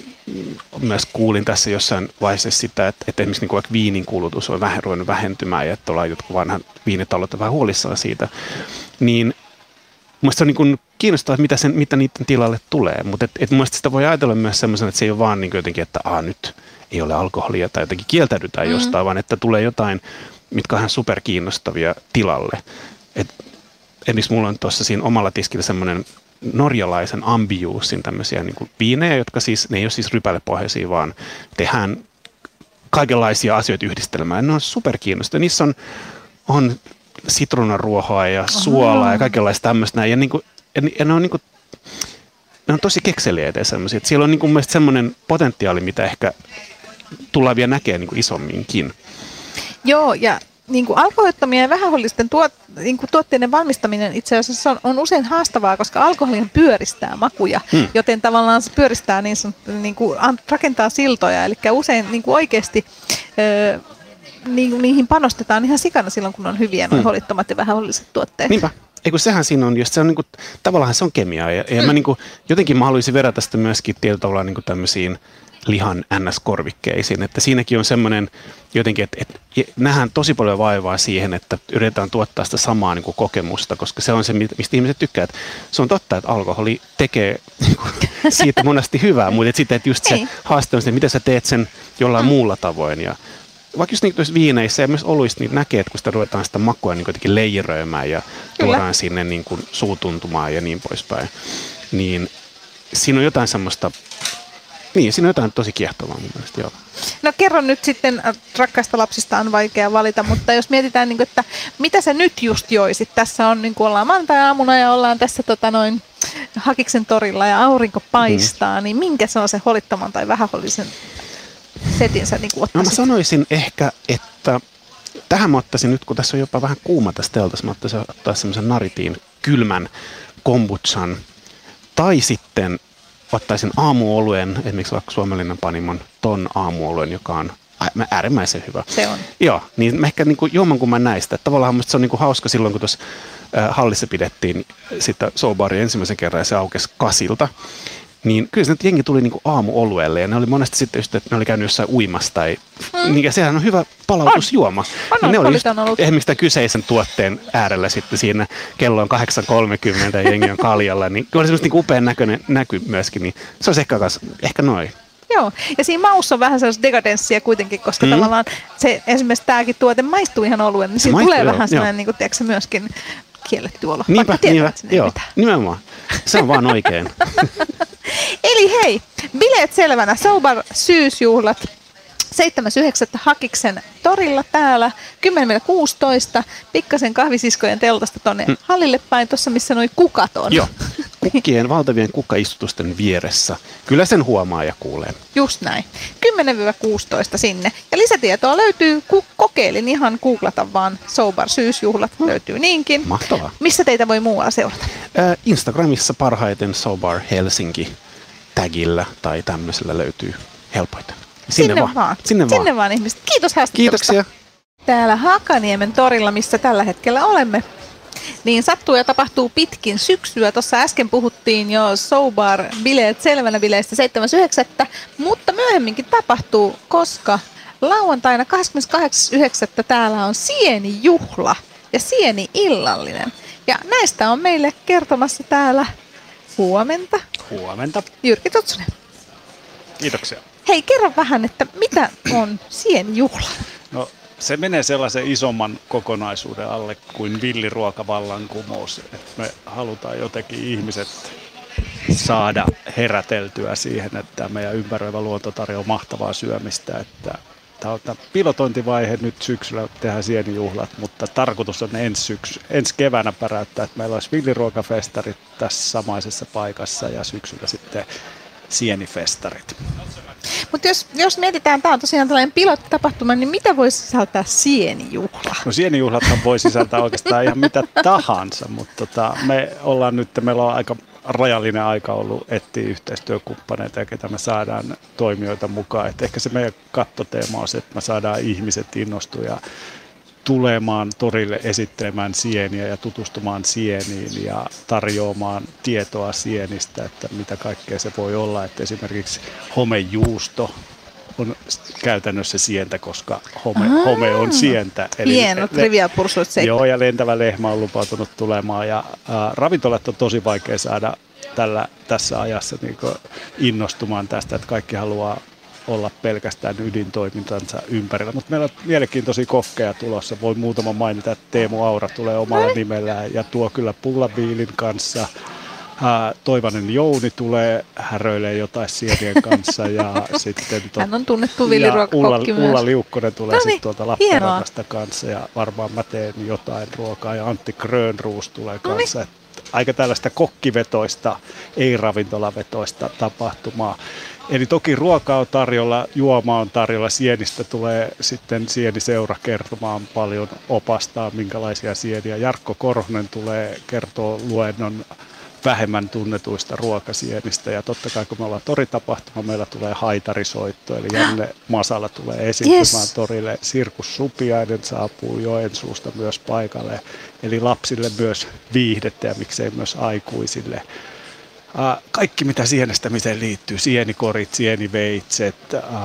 Speaker 6: myös kuulin tässä jossain vaiheessa sitä, että, että esimerkiksi niin kuin vaikka viinin kulutus on vähän ruvennut vähentymään ja että ollaan jotkut vanhat viinitalot vähän huolissaan siitä. Niin mielestäni se on niin kuin kiinnostavaa, mitä, sen, mitä niiden tilalle tulee, mutta et, et mielestäni sitä voi ajatella myös semmoisena, että se ei ole vaan niin jotenkin, että Aa, nyt ei ole alkoholia tai jotenkin kieltäydytään mm-hmm. jostain, vaan että tulee jotain, mitkä on ihan superkiinnostavia tilalle. Et, esimerkiksi mulla on tuossa siinä omalla tiskillä semmoinen norjalaisen ambijuusin tämmöisiä niin kuin viinejä, jotka siis, ne ei ole siis rypälepohjaisia, vaan tehdään kaikenlaisia asioita yhdistelmään. Ne on superkiinnostavia. Niissä on, on sitruunaruohoa ja suolaa Oho. ja kaikenlaista tämmöistä. Ja, niinku, ja, ja ne, on niinku, ne on tosi kekseliäitä ja semmoisia. Siellä on niinku mun mielestä semmoinen potentiaali, mitä ehkä tullaan vielä näkemään niinku isomminkin.
Speaker 1: Joo, ja niin kuin alkoholittomien ja vähäalkoholisten tuot, niin kuin tuotteiden valmistaminen itse asiassa on, on usein haastavaa, koska alkoholihan pyöristää makuja, hmm. joten tavallaan se pyöristää niin, niin kuin rakentaa siltoja, eli usein niin kuin oikeasti Ö, Ni, niihin panostetaan ihan sikana silloin, kun on hyviä hmm. holittomat ja vähäalkoholiset tuotteet.
Speaker 6: Niinpä. ei kun sehän siinä on, jos se on niin kuin, tavallaan se on kemiaa. Ja, ja mm. mä niin kuin, jotenkin mä haluaisin verrata sitä myöskin tietyllä tavalla niin kuin tämmöisiin lihan N S-korvikkeisiin. Että siinäkin on semmoinen jotenkin, että, että nähdään tosi paljon vaivaa siihen, että yritetään tuottaa sitä samaa niin kuin kokemusta, koska se on se, mistä ihmiset tykkää. Että se on totta, että alkoholi tekee niin kuin, siitä monesti hyvää, mutta että sitten, että just se haaste on se, että miten sä teet sen jollain mm. muulla tavoin. Ja vaikka just niin kuin viineissä ja myös oluissa niin näkee, että kun sitä ruvetaan sitä makua niin jotenkin leijäröimään ja tuodaan sinne niin kuin suutuntumaan ja niin poispäin, niin siinä on jotain semmoista, niin siinä on jotain tosi kiehtovaa mun mielestä, joo.
Speaker 1: No kerro nyt sitten, rakkaista lapsista on vaikea valita, mutta jos mietitään, niin kuin, että mitä sä nyt just joisit, tässä on niin kuin ollaan maanantai-aamuna ja ollaan tässä tota noin Hakiksen torilla ja aurinko paistaa, mm. niin minkä se on se holittoman tai vähäholisen setinsä niin kuin
Speaker 6: no mä sanoisin ehkä, että tähän mä ottaisin nyt, kun tässä on jopa vähän kuuma tässä teltassa, mä ottaisin ottaa semmoisen naritiin kylmän kombuchan tai sitten ottaisin aamuoluen, esimerkiksi vaikka Suomellinen Panimon ton aamuoluen, joka on äärimmäisen hyvä.
Speaker 1: Se on.
Speaker 6: Joo, niin mä ehkä niin kuin jommankumman näistä. Tavallaan musta se on niin kuin hauska silloin, kun tuossa hallissa pidettiin sitä Sobaria ensimmäisen kerran ja se aukesi kasilta. Niin kyllä se nyt jengi tuli niinku aamuolueelle ja ne oli monesti sitten just, että ne oli käynyt jossain uimassa tai mm. niin, sehän on hyvä palautusjuoma.
Speaker 1: On, on,
Speaker 6: ne
Speaker 1: on,
Speaker 6: oli just
Speaker 1: ollut.
Speaker 6: Esimerkiksi tämän kyseisen tuotteen äärellä sitten siinä kello on kahdeksan kolmekymmentä ja jengi on kaljalla, niin kyllä oli semmoista niinku upean näköinen näky myöskin, niin se olisi ehkä, ehkä noin.
Speaker 1: Joo, ja siinä maussa on vähän sellaista dekadenssia kuitenkin, koska mm. tavallaan se esimerkiksi tämäkin tuote maistuu ihan oluen, niin siinä tulee joo, vähän sellainen, niin kuin, tiedätkö, myöskin kielletty olo.
Speaker 6: Niinpä, niinpä, joo, nimenomaan. Se on vaan oikein.
Speaker 1: Eli hei, bileet selvänä, Sobar syysjuhlat, seitsemäs yhdeksättä Hakiksen torilla täällä, kymmenen kuusitoista, pikkasen kahvisiskojen teltasta tuonne mm. hallille päin, tuossa missä noi kukat on.
Speaker 6: Joo, kukkien, valtavien kukkaistutusten vieressä. Kyllä sen huomaa ja kuulee.
Speaker 1: Just näin. kymmenen kuusitoista sinne. Ja lisätietoa löytyy, ku- kokeilin ihan googlata vaan Sobar syysjuhlat, mm. löytyy niinkin.
Speaker 6: Mahtavaa.
Speaker 1: Missä teitä voi muualla seurata?
Speaker 6: Äh, Instagramissa parhaiten Sobar Helsinki tagillä tai tämmöisellä löytyy helpoiten. Sinne, Sinne vaan. vaan. Sinne, Sinne vaan. vaan ihmiset. Kiitos haastattelusta. Kiitoksia.
Speaker 1: Täällä Hakaniemen torilla, missä tällä hetkellä olemme, niin sattuu ja tapahtuu pitkin syksyä. Tuossa äsken puhuttiin jo Sobar bileet selvänä bileistä seitsemäs yhdeksättä, mutta myöhemminkin tapahtuu, koska lauantaina kahdeskymmeneskahdeksas yhdeksättä täällä on sienijuhla ja sieni-illallinen. Ja näistä on meille kertomassa täällä huomenta.
Speaker 7: Huomenta.
Speaker 1: Jyrki Tutsunen.
Speaker 7: Kiitoksia.
Speaker 1: Hei, kerro vähän, että mitä on sienijuhla?
Speaker 7: No, se menee sellaisen isomman kokonaisuuden alle kuin villiruokavallankumous. Että me halutaan jotenkin ihmiset saada heräteltyä siihen, että meidän ympäröivä luonto tarjoaa mahtavaa syömistä. Että tämä on tämä pilotointivaihe nyt syksyllä, tehdään sienijuhlat, mutta tarkoitus on ensi, syksy, ensi keväänä päräyttää, että meillä olisi villiruokafestarit tässä samaisessa paikassa ja syksyllä sitten sienifestarit.
Speaker 1: Mutta jos, jos mietitään, tämä on tosiaan tällainen pilottitapahtuma, niin mitä voisi sisältää sienijuhla?
Speaker 7: No sienijuhlathan voi sisältää oikeastaan ihan mitä tahansa, mutta tota, me ollaan nyt, meillä on aika rajallinen aika ollut etsiä yhteistyökumppaneita ja ketä me saadaan toimijoita mukaan. Et ehkä se meidän kattoteema on se, että me saadaan ihmiset innostuja tulemaan torille esittelemään sieniä ja tutustumaan sieniin ja tarjoamaan tietoa sienistä, että mitä kaikkea se voi olla. Että esimerkiksi homejuusto on käytännössä sientä, koska home, home on sientä.
Speaker 1: Eli hieno, trivia pursuit seikka.
Speaker 7: Joo, ja lentävä lehmä on lupautunut tulemaan. Ja ää, ravintolat on tosi vaikea saada tällä, tässä ajassa niin kuin innostumaan tästä, että kaikki haluaa olla pelkästään ydintoimintansa ympärillä. Mutta meillä on mielenkiintoisia kokkeja tulossa. Voi muutama mainita, että Teemu Aura tulee omalla Noin. nimellään ja tuo kyllä pullaviilin kanssa. Ää, Toivanen Jouni tulee häröilee jotain sienien kanssa. Ja sitten tot...
Speaker 1: Hän on tunnettu villiruokakokki myös.
Speaker 7: Ulla Liukkonen tulee sitten tuolta Lappeenrannasta kanssa ja varmaan mä teen jotain ruokaa ja Antti Grönruus tulee kanssa. Noin. Aika tällaista kokkivetoista, ei-ravintolavetoista tapahtumaa. Eli toki ruoka on tarjolla, juoma on tarjolla, sienistä tulee sitten sieniseura kertomaan paljon, opastaa minkälaisia sieniä. Jarkko Korhonen tulee kertoa luennon vähemmän tunnetuista ruokasienistä. Ja totta kai kun me ollaan toritapahtuma, meillä tulee haitarisoitto, eli Janne Masala tulee esiintymään yes. torille. Sirkus Supiainen saapuu Joensuusta myös paikalle, eli lapsille myös viihdettä ja miksei myös aikuisille. Kaikki mitä sienestämiseen liittyy, sienikorit, sieniveitset,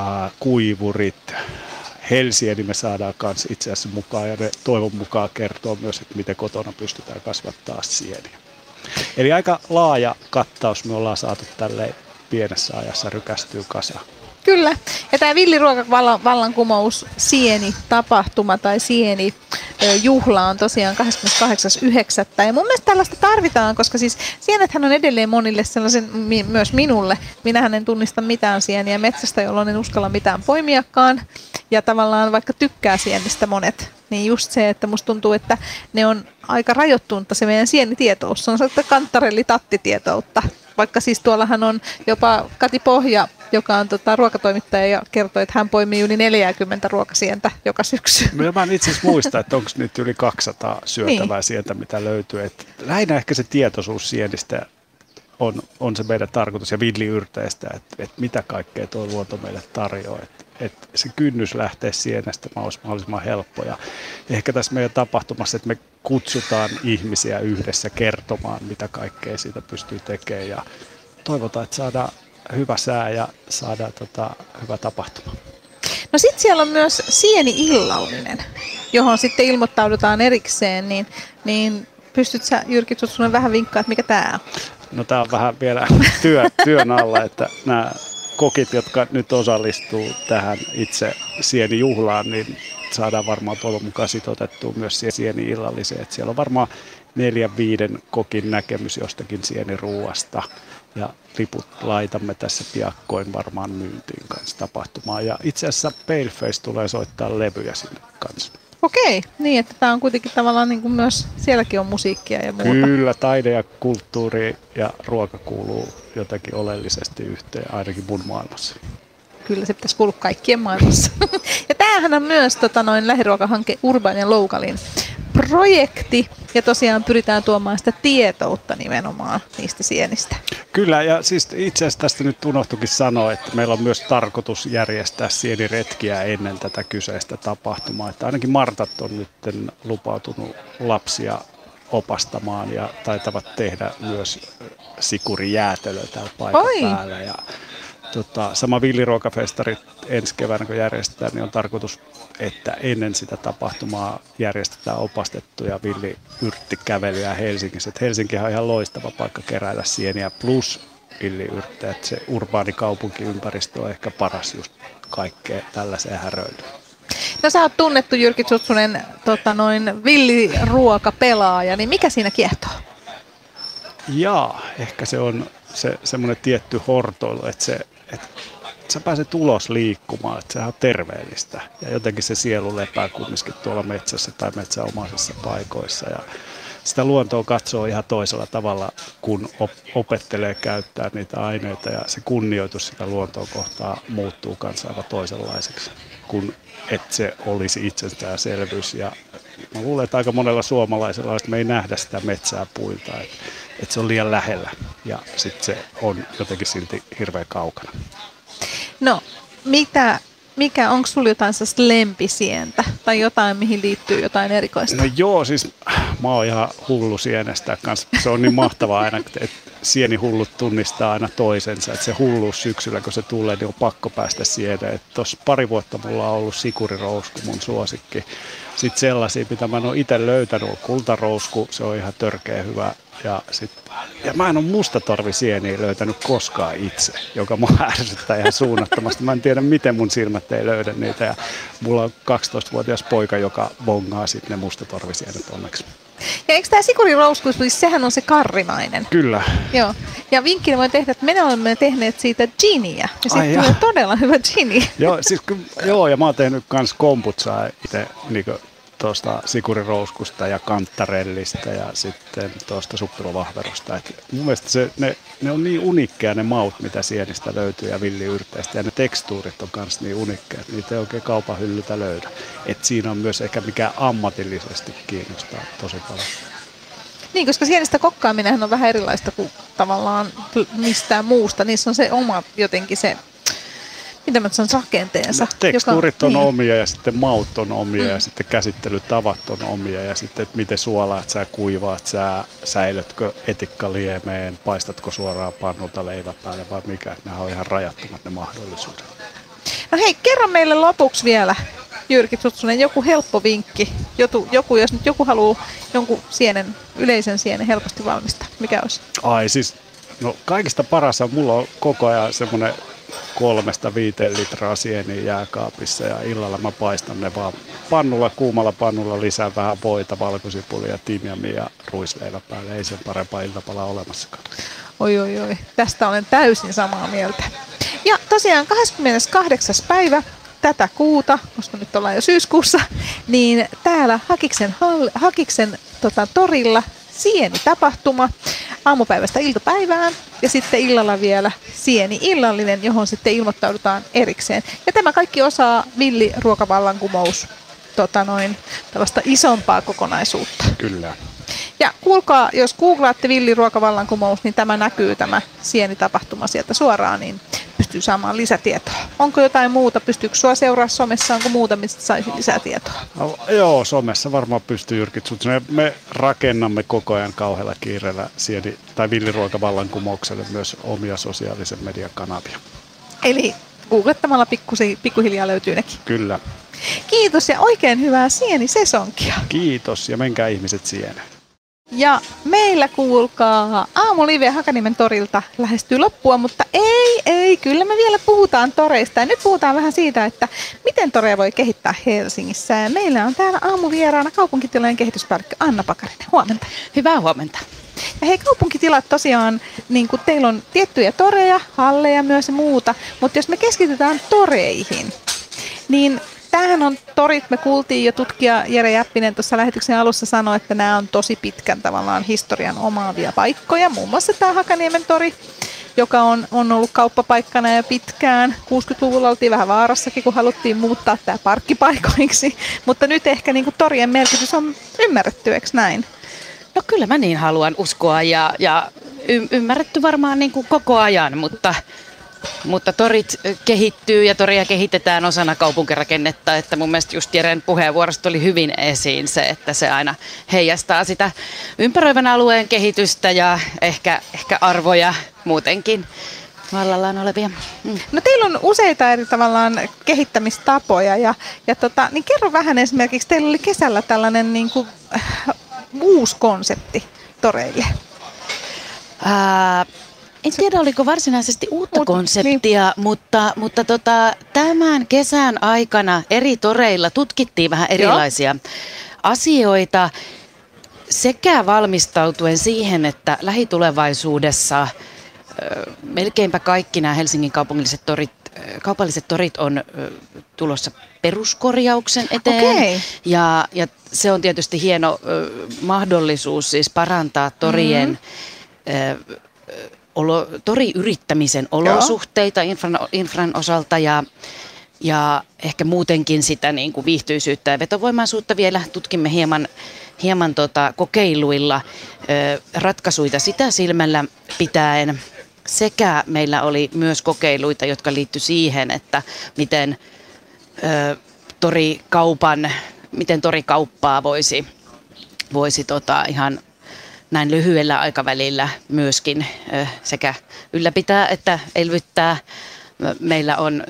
Speaker 7: kuivurit, helsieni me saadaan kanssa itse asiassa mukaan ja ne toivon mukaan kertoo myös, että miten kotona pystytään kasvattaa sieniä. Eli aika laaja kattaus me ollaan saatu tälle pienessä ajassa rykästyy kasaan.
Speaker 1: Kyllä. Ja tämä villiruokavallankumous sieni-tapahtuma tai sieni-juhla on tosiaan kahdeskymmeneskahdeksas yhdeksättä Ja mun mielestä tällaista tarvitaan, koska siis sienethän on edelleen monille sellaisen, myös minulle. Minähän en tunnista mitään sieniä metsästä, jolloin en uskalla mitään poimiakaan. Ja tavallaan vaikka tykkää sienistä monet, niin just se, että musta tuntuu, että ne on aika rajoittunutta se meidän sienitietous. Se on sellaista kantarelli-tattitietoutta. Vaikka siis tuollahan on jopa Kati Pohja, joka on tota, ruokatoimittaja ja kertoi, että hän poimii yli neljäkymmentä ruokasientä joka syksy.
Speaker 7: Mä en itse asiassa muista, että onko nyt yli kaksisataa syötävää niin. sientä, mitä löytyy. Et lähinnä ehkä se tietoisuus sienistä on, on se meidän tarkoitus ja villiyrteistä, että et mitä kaikkea tuo luonto meille tarjoaa. Et, et se kynnys lähtee sienestä olisi mahdollisimman helppo. Ja ehkä tässä meidän tapahtumassa, että me kutsutaan ihmisiä yhdessä kertomaan, mitä kaikkea siitä pystyy tekemään. Ja toivotaan, että saadaan hyvä sää ja saadaan tota, hyvä tapahtuma.
Speaker 1: No sitten siellä on myös sieni-illallinen, johon sitten ilmoittaudutaan erikseen, niin, niin pystyt sä Jyrki Sutsunen vähän vinkkaa, että mikä tämä on?
Speaker 7: No tämä on vähän vielä työ, työn alla, että nämä kokit, jotka nyt osallistuu tähän itse sienijuhlaan, niin saadaan varmaan toivon mukaan sitoutettua myös sieni-illalliseen. Että siellä on varmaan neljän viiden kokin näkemys jostakin sieniruuasta. Ja liput laitamme tässä piakkoin varmaan myyntiin kanssa tapahtumaan. Ja itse asiassa Paleface tulee soittaa levyjä sinne kanssa.
Speaker 1: Okei, niin että tämä on kuitenkin tavallaan niin kuin myös, sielläkin on musiikkia ja muuta.
Speaker 7: Kyllä, taide ja kulttuuri ja ruoka kuuluu jotenkin oleellisesti yhteen, ainakin mun maailmassa.
Speaker 1: Kyllä se pitäisi kuulua kaikkien maailmassa. Ja tämähän on myös tota, noin lähiruokahanke Urban ja Localin projekti, ja tosiaan pyritään tuomaan sitä tietoutta nimenomaan niistä sienistä.
Speaker 7: Kyllä, ja siis itse asiassa tästä nyt unohtuikin sanoa, että meillä on myös tarkoitus järjestää sieniretkiä ennen tätä kyseistä tapahtumaa. Että ainakin Martat on nyt lupautunut lapsia opastamaan ja taitavat tehdä myös sikurijäätelöä täällä paikan Oi. päällä. Ja Tota, sama villiruokafestarit ensi keväänä, kun järjestetään, niin on tarkoitus, että ennen sitä tapahtumaa järjestetään opastettuja villiyrttikävelyjä Helsingissä. Et Helsinkihän on ihan loistava paikka keräillä sieniä plus villiyrttejä. Se urbaani kaupunkiympäristö on ehkä paras just kaikkea tällaiseen häröilyyn.
Speaker 1: No sä oot tunnettu Jyrki Sutsunen tota noin villiruokapelaaja, niin mikä siinä kiehtoo?
Speaker 7: Jaa, ehkä se on se semmoinen tietty hortoilu, että se että sä pääset ulos liikkumaan, että sehän on terveellistä. Ja jotenkin se sielu lepää kumminkin tuolla metsässä tai metsäomaisissa paikoissa. Ja sitä luontoa katsoo ihan toisella tavalla, kun opettelee käyttää niitä aineita. Ja se kunnioitus sitä luontoa kohtaa muuttuu kanssa aivan toisenlaiseksi, kun että se olisi itsestäänselvyys. Ja mä luulen, että aika monella suomalaisella että me ei nähdä sitä metsää puilta. Että että se on liian lähellä ja sitten se on jotenkin silti hirveän kaukana.
Speaker 1: No, mitä, mikä, onko sinulla jotain sellaista lempisientä tai jotain, mihin liittyy jotain erikoista?
Speaker 7: No joo, siis mä oon ihan hullu sienestä kanssa. Se on niin mahtavaa aina, että sienihullut tunnistaa aina toisensa. Että se hulluus syksyllä, kun se tulee, niin on pakko päästä sieneen. Tuossa pari vuotta mulla on ollut sikurirousku, mun suosikki. Sitten sellaisia, mitä mä en ole itse löytänyt, on kultarousku, se on ihan törkeä hyvä. Ja, sit, ja mä en ole mustatorvisieniä löytänyt koskaan itse, joka mua ärsyttää ihan suunnattomasti. Mä en tiedä, miten mun silmät ei löydä niitä. Ja mulla on kaksitoistavuotias poika, joka bongaa sitten ne mustatorvisienet onneksi.
Speaker 1: Ja eikö tämä sikurirousku, siis sehän on se karrimainen?
Speaker 7: Kyllä.
Speaker 1: Joo. Ja vinkkinä voi tehdä, että me olemme tehneet siitä giniä. Ja siitä tulee todella hyvä gini.
Speaker 7: Joo, siis, joo, ja mä oon tehnyt kans kombutsaa itse niin tuosta sikurirouskusta ja kantarellista ja sitten tuosta suppilovahverosta. Et mun mielestä se, ne, ne on niin unikkeja ne maut, mitä sienistä löytyy ja villiyrteistä. Ja ne tekstuurit on myös niin unikkeja, että niitä ei oikein kaupan hyllyltä löydä. Et siinä on myös ehkä mikä ammatillisesti kiinnostaa tosi paljon.
Speaker 1: Niin, koska sienistä kokkaaminenhan on vähän erilaista kuin tavallaan mistään muusta. Niissä on se oma jotenkin se, mitä mä sanon, rakenteensa.
Speaker 7: No, tekstuurit on
Speaker 1: niin.
Speaker 7: omia ja sitten maut on omia mm. ja sitten käsittelytavat on omia ja sitten että miten suolaat sä, kuivaat sä, säilytkö etikkaliemeen, paistatko suoraan pannulta leivän päälle vai mikä. Nämä on ihan rajattomat ne mahdollisuudet.
Speaker 1: No hei, kerro meille lopuksi vielä, Jyrki Sutsunen, joku helppo vinkki. Joku, joku, jos nyt joku haluaa jonkun sienen, yleisen sienen helposti valmistaa, mikä olisi?
Speaker 7: Ai siis, no kaikista paras on, mulla on koko ajan semmoinen kolmesta viiteen litraa sieniä jääkaapissa ja illalla mä paistan ne vaan pannulla, kuumalla pannulla, lisää vähän voita, valkosipulia, timjamia ja ruisleivä päälle. Ei sen parempaa iltapalaa olemassakaan.
Speaker 1: Oi, oi, oi. Tästä olen täysin samaa mieltä. Ja tosiaan kahdeskymmeneskahdeksas päivä tätä kuuta, koska nyt ollaan jo syyskuussa, niin täällä Hakiksen, Hakiksen tota, torilla sienitapahtuma aamupäivästä iltapäivään ja sitten illalla vielä sieni-illallinen, johon sitten ilmoittaudutaan erikseen. Ja tämä kaikki osaa Villi ruokavallankumous, tota noin, tällaista isompaa kokonaisuutta.
Speaker 7: Kyllä.
Speaker 1: Ja kuulkaa, jos googlaatte Villi ruokavallankumous, niin tämä näkyy tämä sienitapahtuma sieltä suoraan, niin pystyy saamaan lisätietoa. Onko jotain muuta? Pystyykö sua seuraa somessa? Onko muuta, mistä saisi lisätietoa?
Speaker 7: No, joo, somessa varmaan pystyy Jyrki Sutsunen. Me rakennamme koko ajan kauhealla kiireellä sieni, tai Villi ruokavallankumoukselle myös omia sosiaalisen median kanavia.
Speaker 1: Eli googlettamalla pikkusi, pikkuhiljaa löytyy nekin.
Speaker 7: Kyllä.
Speaker 1: Kiitos ja oikein hyvää sienisesonkia.
Speaker 7: Kiitos ja menkää ihmiset sieneen.
Speaker 1: Ja meillä kuulkaa aamulive Hakaniemen torilta lähestyy loppua, mutta ei, ei, kyllä me vielä puhutaan toreista. Ja nyt puhutaan vähän siitä, että miten toreja voi kehittää Helsingissä. Ja meillä on täällä aamuvieraana kaupunkitilojen kehityspäällikkö Anna Pakarinen. Huomenta.
Speaker 8: Hyvää huomenta.
Speaker 1: Ja hei, kaupunkitilat tosiaan, niin kuin teillä on tiettyjä toreja, halleja myös ja muuta, mutta jos me keskitytään toreihin, niin tämähän on torit, me kuultiin jo tutkija Jere Jäppinen tuossa lähetyksen alussa sanoi, että nämä on tosi pitkän tavallaan historian omaavia paikkoja. Muun muassa tämä Hakaniemen tori, joka on, on ollut kauppapaikkana jo pitkään. kuusikymmentäluvulla oltiin vähän vaarassakin, kun haluttiin muuttaa tämä parkkipaikoiksi. Mutta nyt ehkä niin kuin torien merkitys on ymmärretty, eikö näin?
Speaker 8: No kyllä mä niin haluan uskoa ja, ja y- ymmärretty varmaan niin kuin koko ajan, mutta... Mutta torit kehittyy ja toria kehitetään osana kaupunkirakennetta, että mun mielestä just Jeren puheenvuorosta oli hyvin esiin se, että se aina heijastaa sitä ympäröivän alueen kehitystä ja ehkä, ehkä arvoja muutenkin vallallaan olevia. Mm.
Speaker 1: No teillä on useita eri tavallaan kehittämistapoja ja, ja tota, niin kerro vähän esimerkiksi, teillä oli kesällä tällainen niin kuin, äh, uusi konsepti toreille.
Speaker 8: Ää, En tiedä, oliko varsinaisesti uutta konseptia, niin. mutta, mutta tota, tämän kesän aikana eri toreilla tutkittiin vähän erilaisia Joo. asioita sekä valmistautuen siihen, että lähitulevaisuudessa ö, melkeinpä kaikki nämä Helsingin kaupungilliset torit, kaupalliset torit on ö, tulossa peruskorjauksen eteen. Okay. Ja, ja se on tietysti hieno ö, mahdollisuus siis parantaa torien mm-hmm. ö, Olo, toriyrittämisen olosuhteita infran, infran osalta ja, ja ehkä muutenkin sitä niin kuin viihtyisyyttä ja vetovoimaisuutta vielä tutkimme hieman, hieman tota, kokeiluilla ö, ratkaisuita sitä silmällä pitäen. Sekä meillä oli myös kokeiluita, jotka liittyi siihen, että miten ö, torikaupan, miten torikauppaa voisi, voisi tota, ihan näin lyhyellä aikavälillä myöskin sekä ylläpitää että elvyttää. Meillä on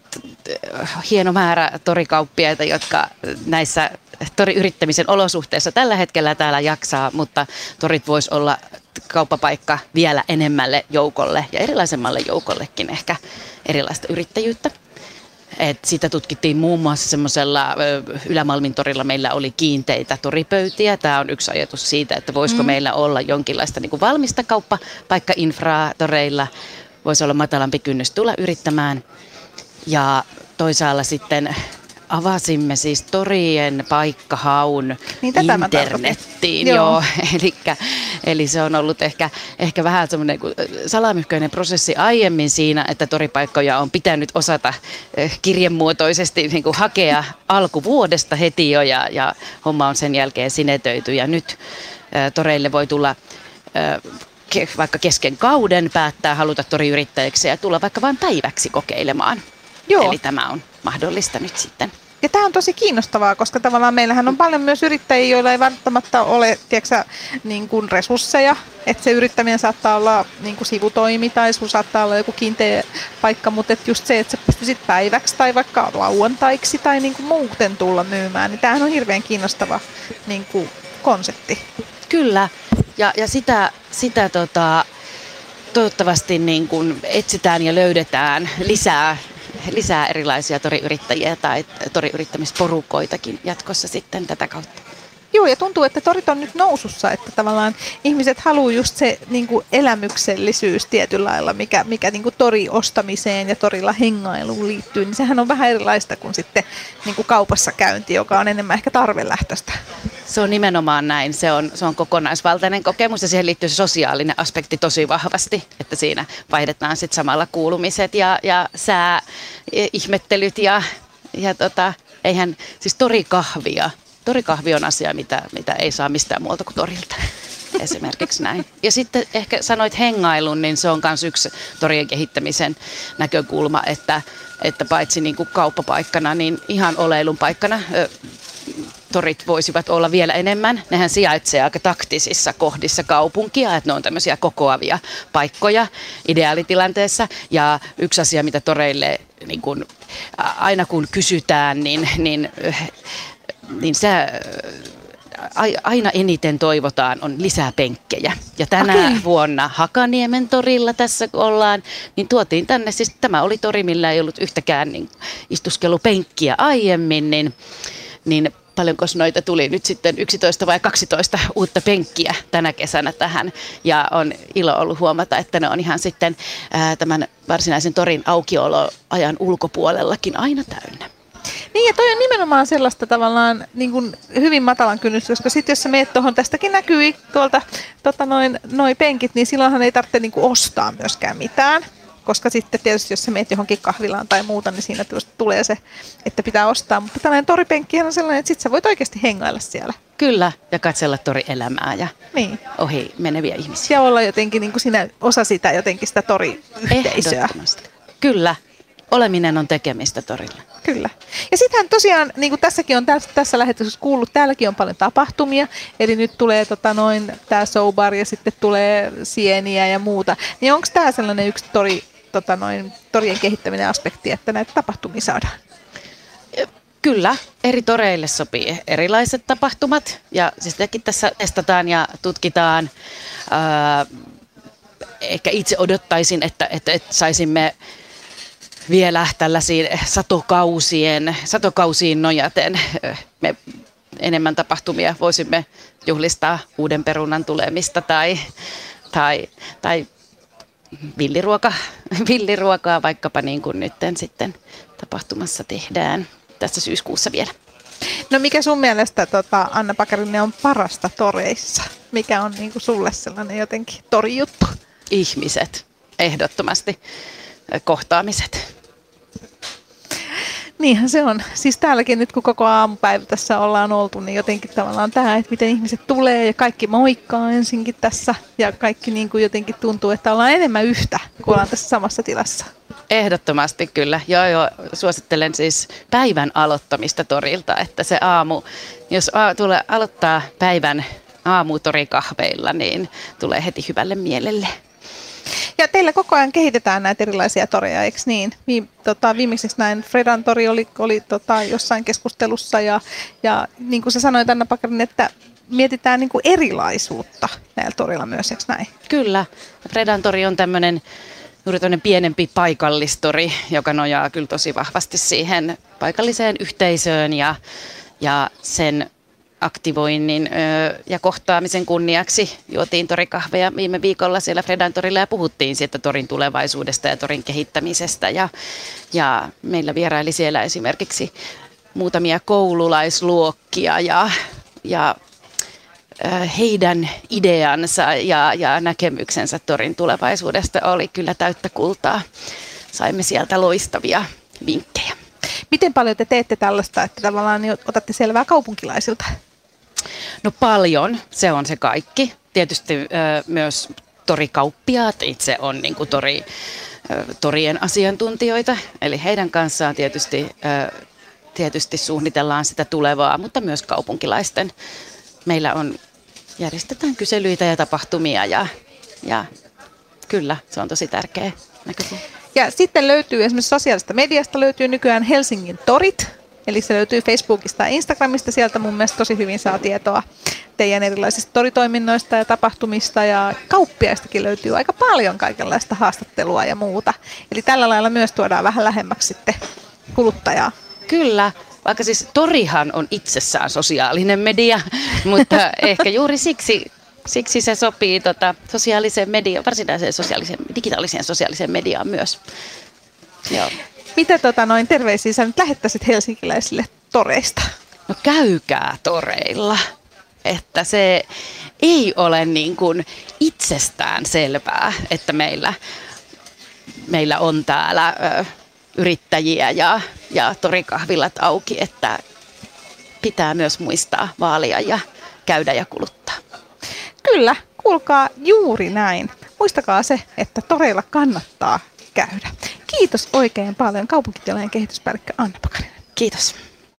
Speaker 8: hieno määrä torikauppiaita, jotka näissä toriyrittämisen olosuhteissa tällä hetkellä täällä jaksaa, mutta torit voisi olla kauppapaikka vielä enemmälle joukolle ja erilaisemmalle joukollekin ehkä erilaista yrittäjyyttä. Et sitä tutkittiin muun muassa semmoisella Ylämalmin torilla meillä oli kiinteitä toripöytiä. Tämä on yksi ajatus siitä, että voisiko mm. meillä olla jonkinlaista niin kuin valmista kauppapaikka-infraa toreilla. Voisi olla matalampi kynnys tulla yrittämään. Ja toisaalla sitten avasimme siis torien paikkahaun niin, internettiin. Joo. Elikkä, eli se on ollut ehkä, ehkä vähän semmoinen salamyhköinen prosessi aiemmin siinä, että toripaikkoja on pitänyt osata kirjemuotoisesti niin kuin hakea alkuvuodesta heti jo ja, ja homma on sen jälkeen sinetöity. Ja nyt, toreille voi tulla vaikka kesken kauden päättää haluta toriyrittäjäksi ja tulla vaikka vain päiväksi kokeilemaan. Joo. Eli tämä on mahdollista nyt sitten.
Speaker 1: Ja tämä on tosi kiinnostavaa, koska tavallaan meillähän on paljon myös yrittäjiä, joilla ei välttämättä ole tiedätkö, niin kuin resursseja. Että se yrittäminen saattaa olla niin kuin sivutoimi tai sun saattaa olla joku kiinteä paikka, mutta et just se, että sä pystyisit päiväksi tai vaikka lauantaiksi tai niin kuin muuten tulla myymään, niin tämähän on hirveän kiinnostava niin kuin konsepti.
Speaker 8: Kyllä, ja, ja sitä, sitä tota, toivottavasti niin kuin etsitään ja löydetään lisää. lisää erilaisia toriyrittäjiä tai toriyrittämisporukoitakin jatkossa sitten tätä kautta.
Speaker 1: Joo, ja tuntuu, että torit on nyt nousussa, että tavallaan ihmiset haluaa just se niin kuin elämyksellisyys tietyllä lailla, mikä, mikä niin kuin toriostamiseen ja torilla hengailuun liittyy, niin sehän on vähän erilaista kuin sitten niin kuin kaupassa käynti, joka on enemmän ehkä tarvelähtöistä.
Speaker 8: Se on nimenomaan näin. Se on, se on kokonaisvaltainen kokemus ja siihen liittyy se sosiaalinen aspekti tosi vahvasti, että siinä vaihdetaan sitten samalla kuulumiset ja, ja sääihmettelyt ja, ja tota, eihän siis torikahvia. Torikahvi on asia, mitä, mitä ei saa mistään muualta kuin torilta. Esimerkiksi näin. Ja sitten ehkä sanoit hengailun, niin se on myös yksi torien kehittämisen näkökulma, että, että paitsi niin kuin kauppapaikkana, niin ihan oleilun paikkana ö, torit voisivat olla vielä enemmän. Nehän sijaitsee aika taktisissa kohdissa kaupunkia, että ne on tämmöisiä kokoavia paikkoja ideaalitilanteessa. Ja yksi asia, mitä toreille niin kun, aina kun kysytään, niin, niin, niin se aina eniten toivotaan on lisää penkkejä. Ja tänä okay. vuonna Hakaniemen torilla tässä kun ollaan, niin tuotiin tänne, siis tämä oli tori, millä ei ollut yhtäkään niin istuskelupenkkiä aiemmin, niin, niin paljonko noita tuli nyt sitten yksitoista vai kaksitoista uutta penkkiä tänä kesänä tähän. Ja on ilo ollut huomata, että ne on ihan sitten ää, tämän varsinaisen torin aukioloajan ulkopuolellakin aina täynnä.
Speaker 1: Niin ja toi on nimenomaan sellaista tavallaan niin kuin hyvin matalan kynnys, koska sitten jos sä meet tuohon, tästäkin näkyy tuolta tota noin, noi penkit, niin silloinhan ei tarvitse niin kuin ostaa myöskään mitään. Koska sitten tietysti jos sä meet johonkin kahvilaan tai muuta, niin siinä tulee se, että pitää ostaa. Mutta tällainen toripenkkihän on sellainen, että sit sä voit oikeasti hengailla siellä.
Speaker 8: Kyllä, ja katsella torielämää ja
Speaker 1: niin.
Speaker 8: ohi meneviä ihmisiä.
Speaker 1: Ja olla jotenkin niin kuin sinä osa sitä jotenkin sitä toriyhteisöä.
Speaker 8: Kyllä, oleminen on tekemistä torilla.
Speaker 1: Kyllä. Ja sittenhän tosiaan, niin kuin tässäkin on tässä, tässä lähetyksessä kuullut, täälläkin on paljon tapahtumia. Eli nyt tulee tota, noin tämä showbar ja sitten tulee sieniä ja muuta. Niin onko tämä sellainen yksi tori, tota, noin, torien kehittäminen aspekti, että näitä tapahtumia saadaan?
Speaker 8: Kyllä, eri toreille sopii erilaiset tapahtumat ja sitäkin tässä testataan ja tutkitaan. Ää, ehkä itse odottaisin, että, että, että saisimme vielä tällaisiin satokausien, satokausiin nojaten me enemmän tapahtumia voisimme juhlistaa uuden perunan tulemista tai, tai, tai villiruoka, villiruokaa vaikkapa niin kuin nyt sitten tapahtumassa tehdään tässä syyskuussa vielä.
Speaker 1: No mikä sun mielestä tota, Anna Pakarinen on parasta toreissa? Mikä on niin kuin sulle sellainen jotenkin torijuttu?
Speaker 8: Ihmiset, ehdottomasti. Kohtaamiset.
Speaker 1: Niinhän se on. Siis täälläkin nyt kun koko aamupäivä tässä ollaan oltu, niin jotenkin tavallaan tämä, että miten ihmiset tulee ja kaikki moikkaa ensinkin tässä. Ja kaikki niin kuin jotenkin tuntuu, että ollaan enemmän yhtä, kun ollaan tässä samassa tilassa.
Speaker 8: Ehdottomasti kyllä. Joo, joo. Suosittelen siis päivän aloittamista torilta, että se aamu, jos a- tulee aloittaa päivän aamutorikahveilla, niin tulee heti hyvälle mielelle.
Speaker 1: Ja teillä koko ajan kehitetään näitä erilaisia toreja, eikö niin? Viime, tota, viimeksi näin Fredan tori oli, oli tota, jossain keskustelussa ja, ja niin kuin sä sanoit Anna Pakarinen, että mietitään niin kuin erilaisuutta näillä torilla myös, eikö näin?
Speaker 8: Kyllä. Fredan tori on tämmöinen juuri tämmöinen pienempi paikallistori, joka nojaa kyllä tosi vahvasti siihen paikalliseen yhteisöön ja, ja sen aktivoinnin ö, ja kohtaamisen kunniaksi juotiin torikahveja viime viikolla siellä Fredan torilla ja puhuttiin siitä torin tulevaisuudesta ja torin kehittämisestä. Ja, ja meillä vieraili siellä esimerkiksi muutamia koululaisluokkia ja, ja ö, heidän ideansa ja, ja näkemyksensä torin tulevaisuudesta oli kyllä täyttä kultaa. Saimme sieltä loistavia vinkkejä.
Speaker 1: Miten paljon te teette tällaista, että tavallaan otatte selvää kaupunkilaisilta?
Speaker 8: No paljon, se on se kaikki. Tietysti ö, myös torikauppiaat itse on niin kuin tori, ö, torien asiantuntijoita, eli heidän kanssaan tietysti, ö, tietysti suunnitellaan sitä tulevaa, mutta myös kaupunkilaisten. Meillä on, järjestetään kyselyitä ja tapahtumia ja, ja kyllä, se on tosi tärkeä näkökulma.
Speaker 1: Ja sitten löytyy esimerkiksi sosiaalista mediasta löytyy nykyään Helsingin torit. Eli se löytyy Facebookista ja Instagramista. Sieltä mun mielestä tosi hyvin saa tietoa teidän erilaisista toritoiminnoista ja tapahtumista. Ja kauppiaistakin löytyy aika paljon kaikenlaista haastattelua ja muuta. Eli tällä lailla myös tuodaan vähän lähemmäksi sitten kuluttajaa.
Speaker 8: Kyllä, vaikka siis torihan on itsessään sosiaalinen media, mutta ehkä juuri siksi, siksi se sopii tota, sosiaaliseen mediaan, varsinaiseen sosiaaliseen, digitaaliseen sosiaaliseen mediaan myös. Joo.
Speaker 1: Mitä tota, noin terveisiä sä nyt lähettäisit helsinkiläisille toreista?
Speaker 8: No käykää toreilla, että se ei ole niin kuin itsestään selvää, että meillä, meillä on täällä ö, yrittäjiä ja, ja torikahvilat auki, että pitää myös muistaa vaalia ja käydä ja kuluttaa.
Speaker 1: Kyllä, kuulkaa juuri näin. Muistakaa se, että toreilla kannattaa käydä. Kiitos oikein paljon kaupunkitilojen kehityspäällikkö Anna Pakarinen.
Speaker 8: Kiitos.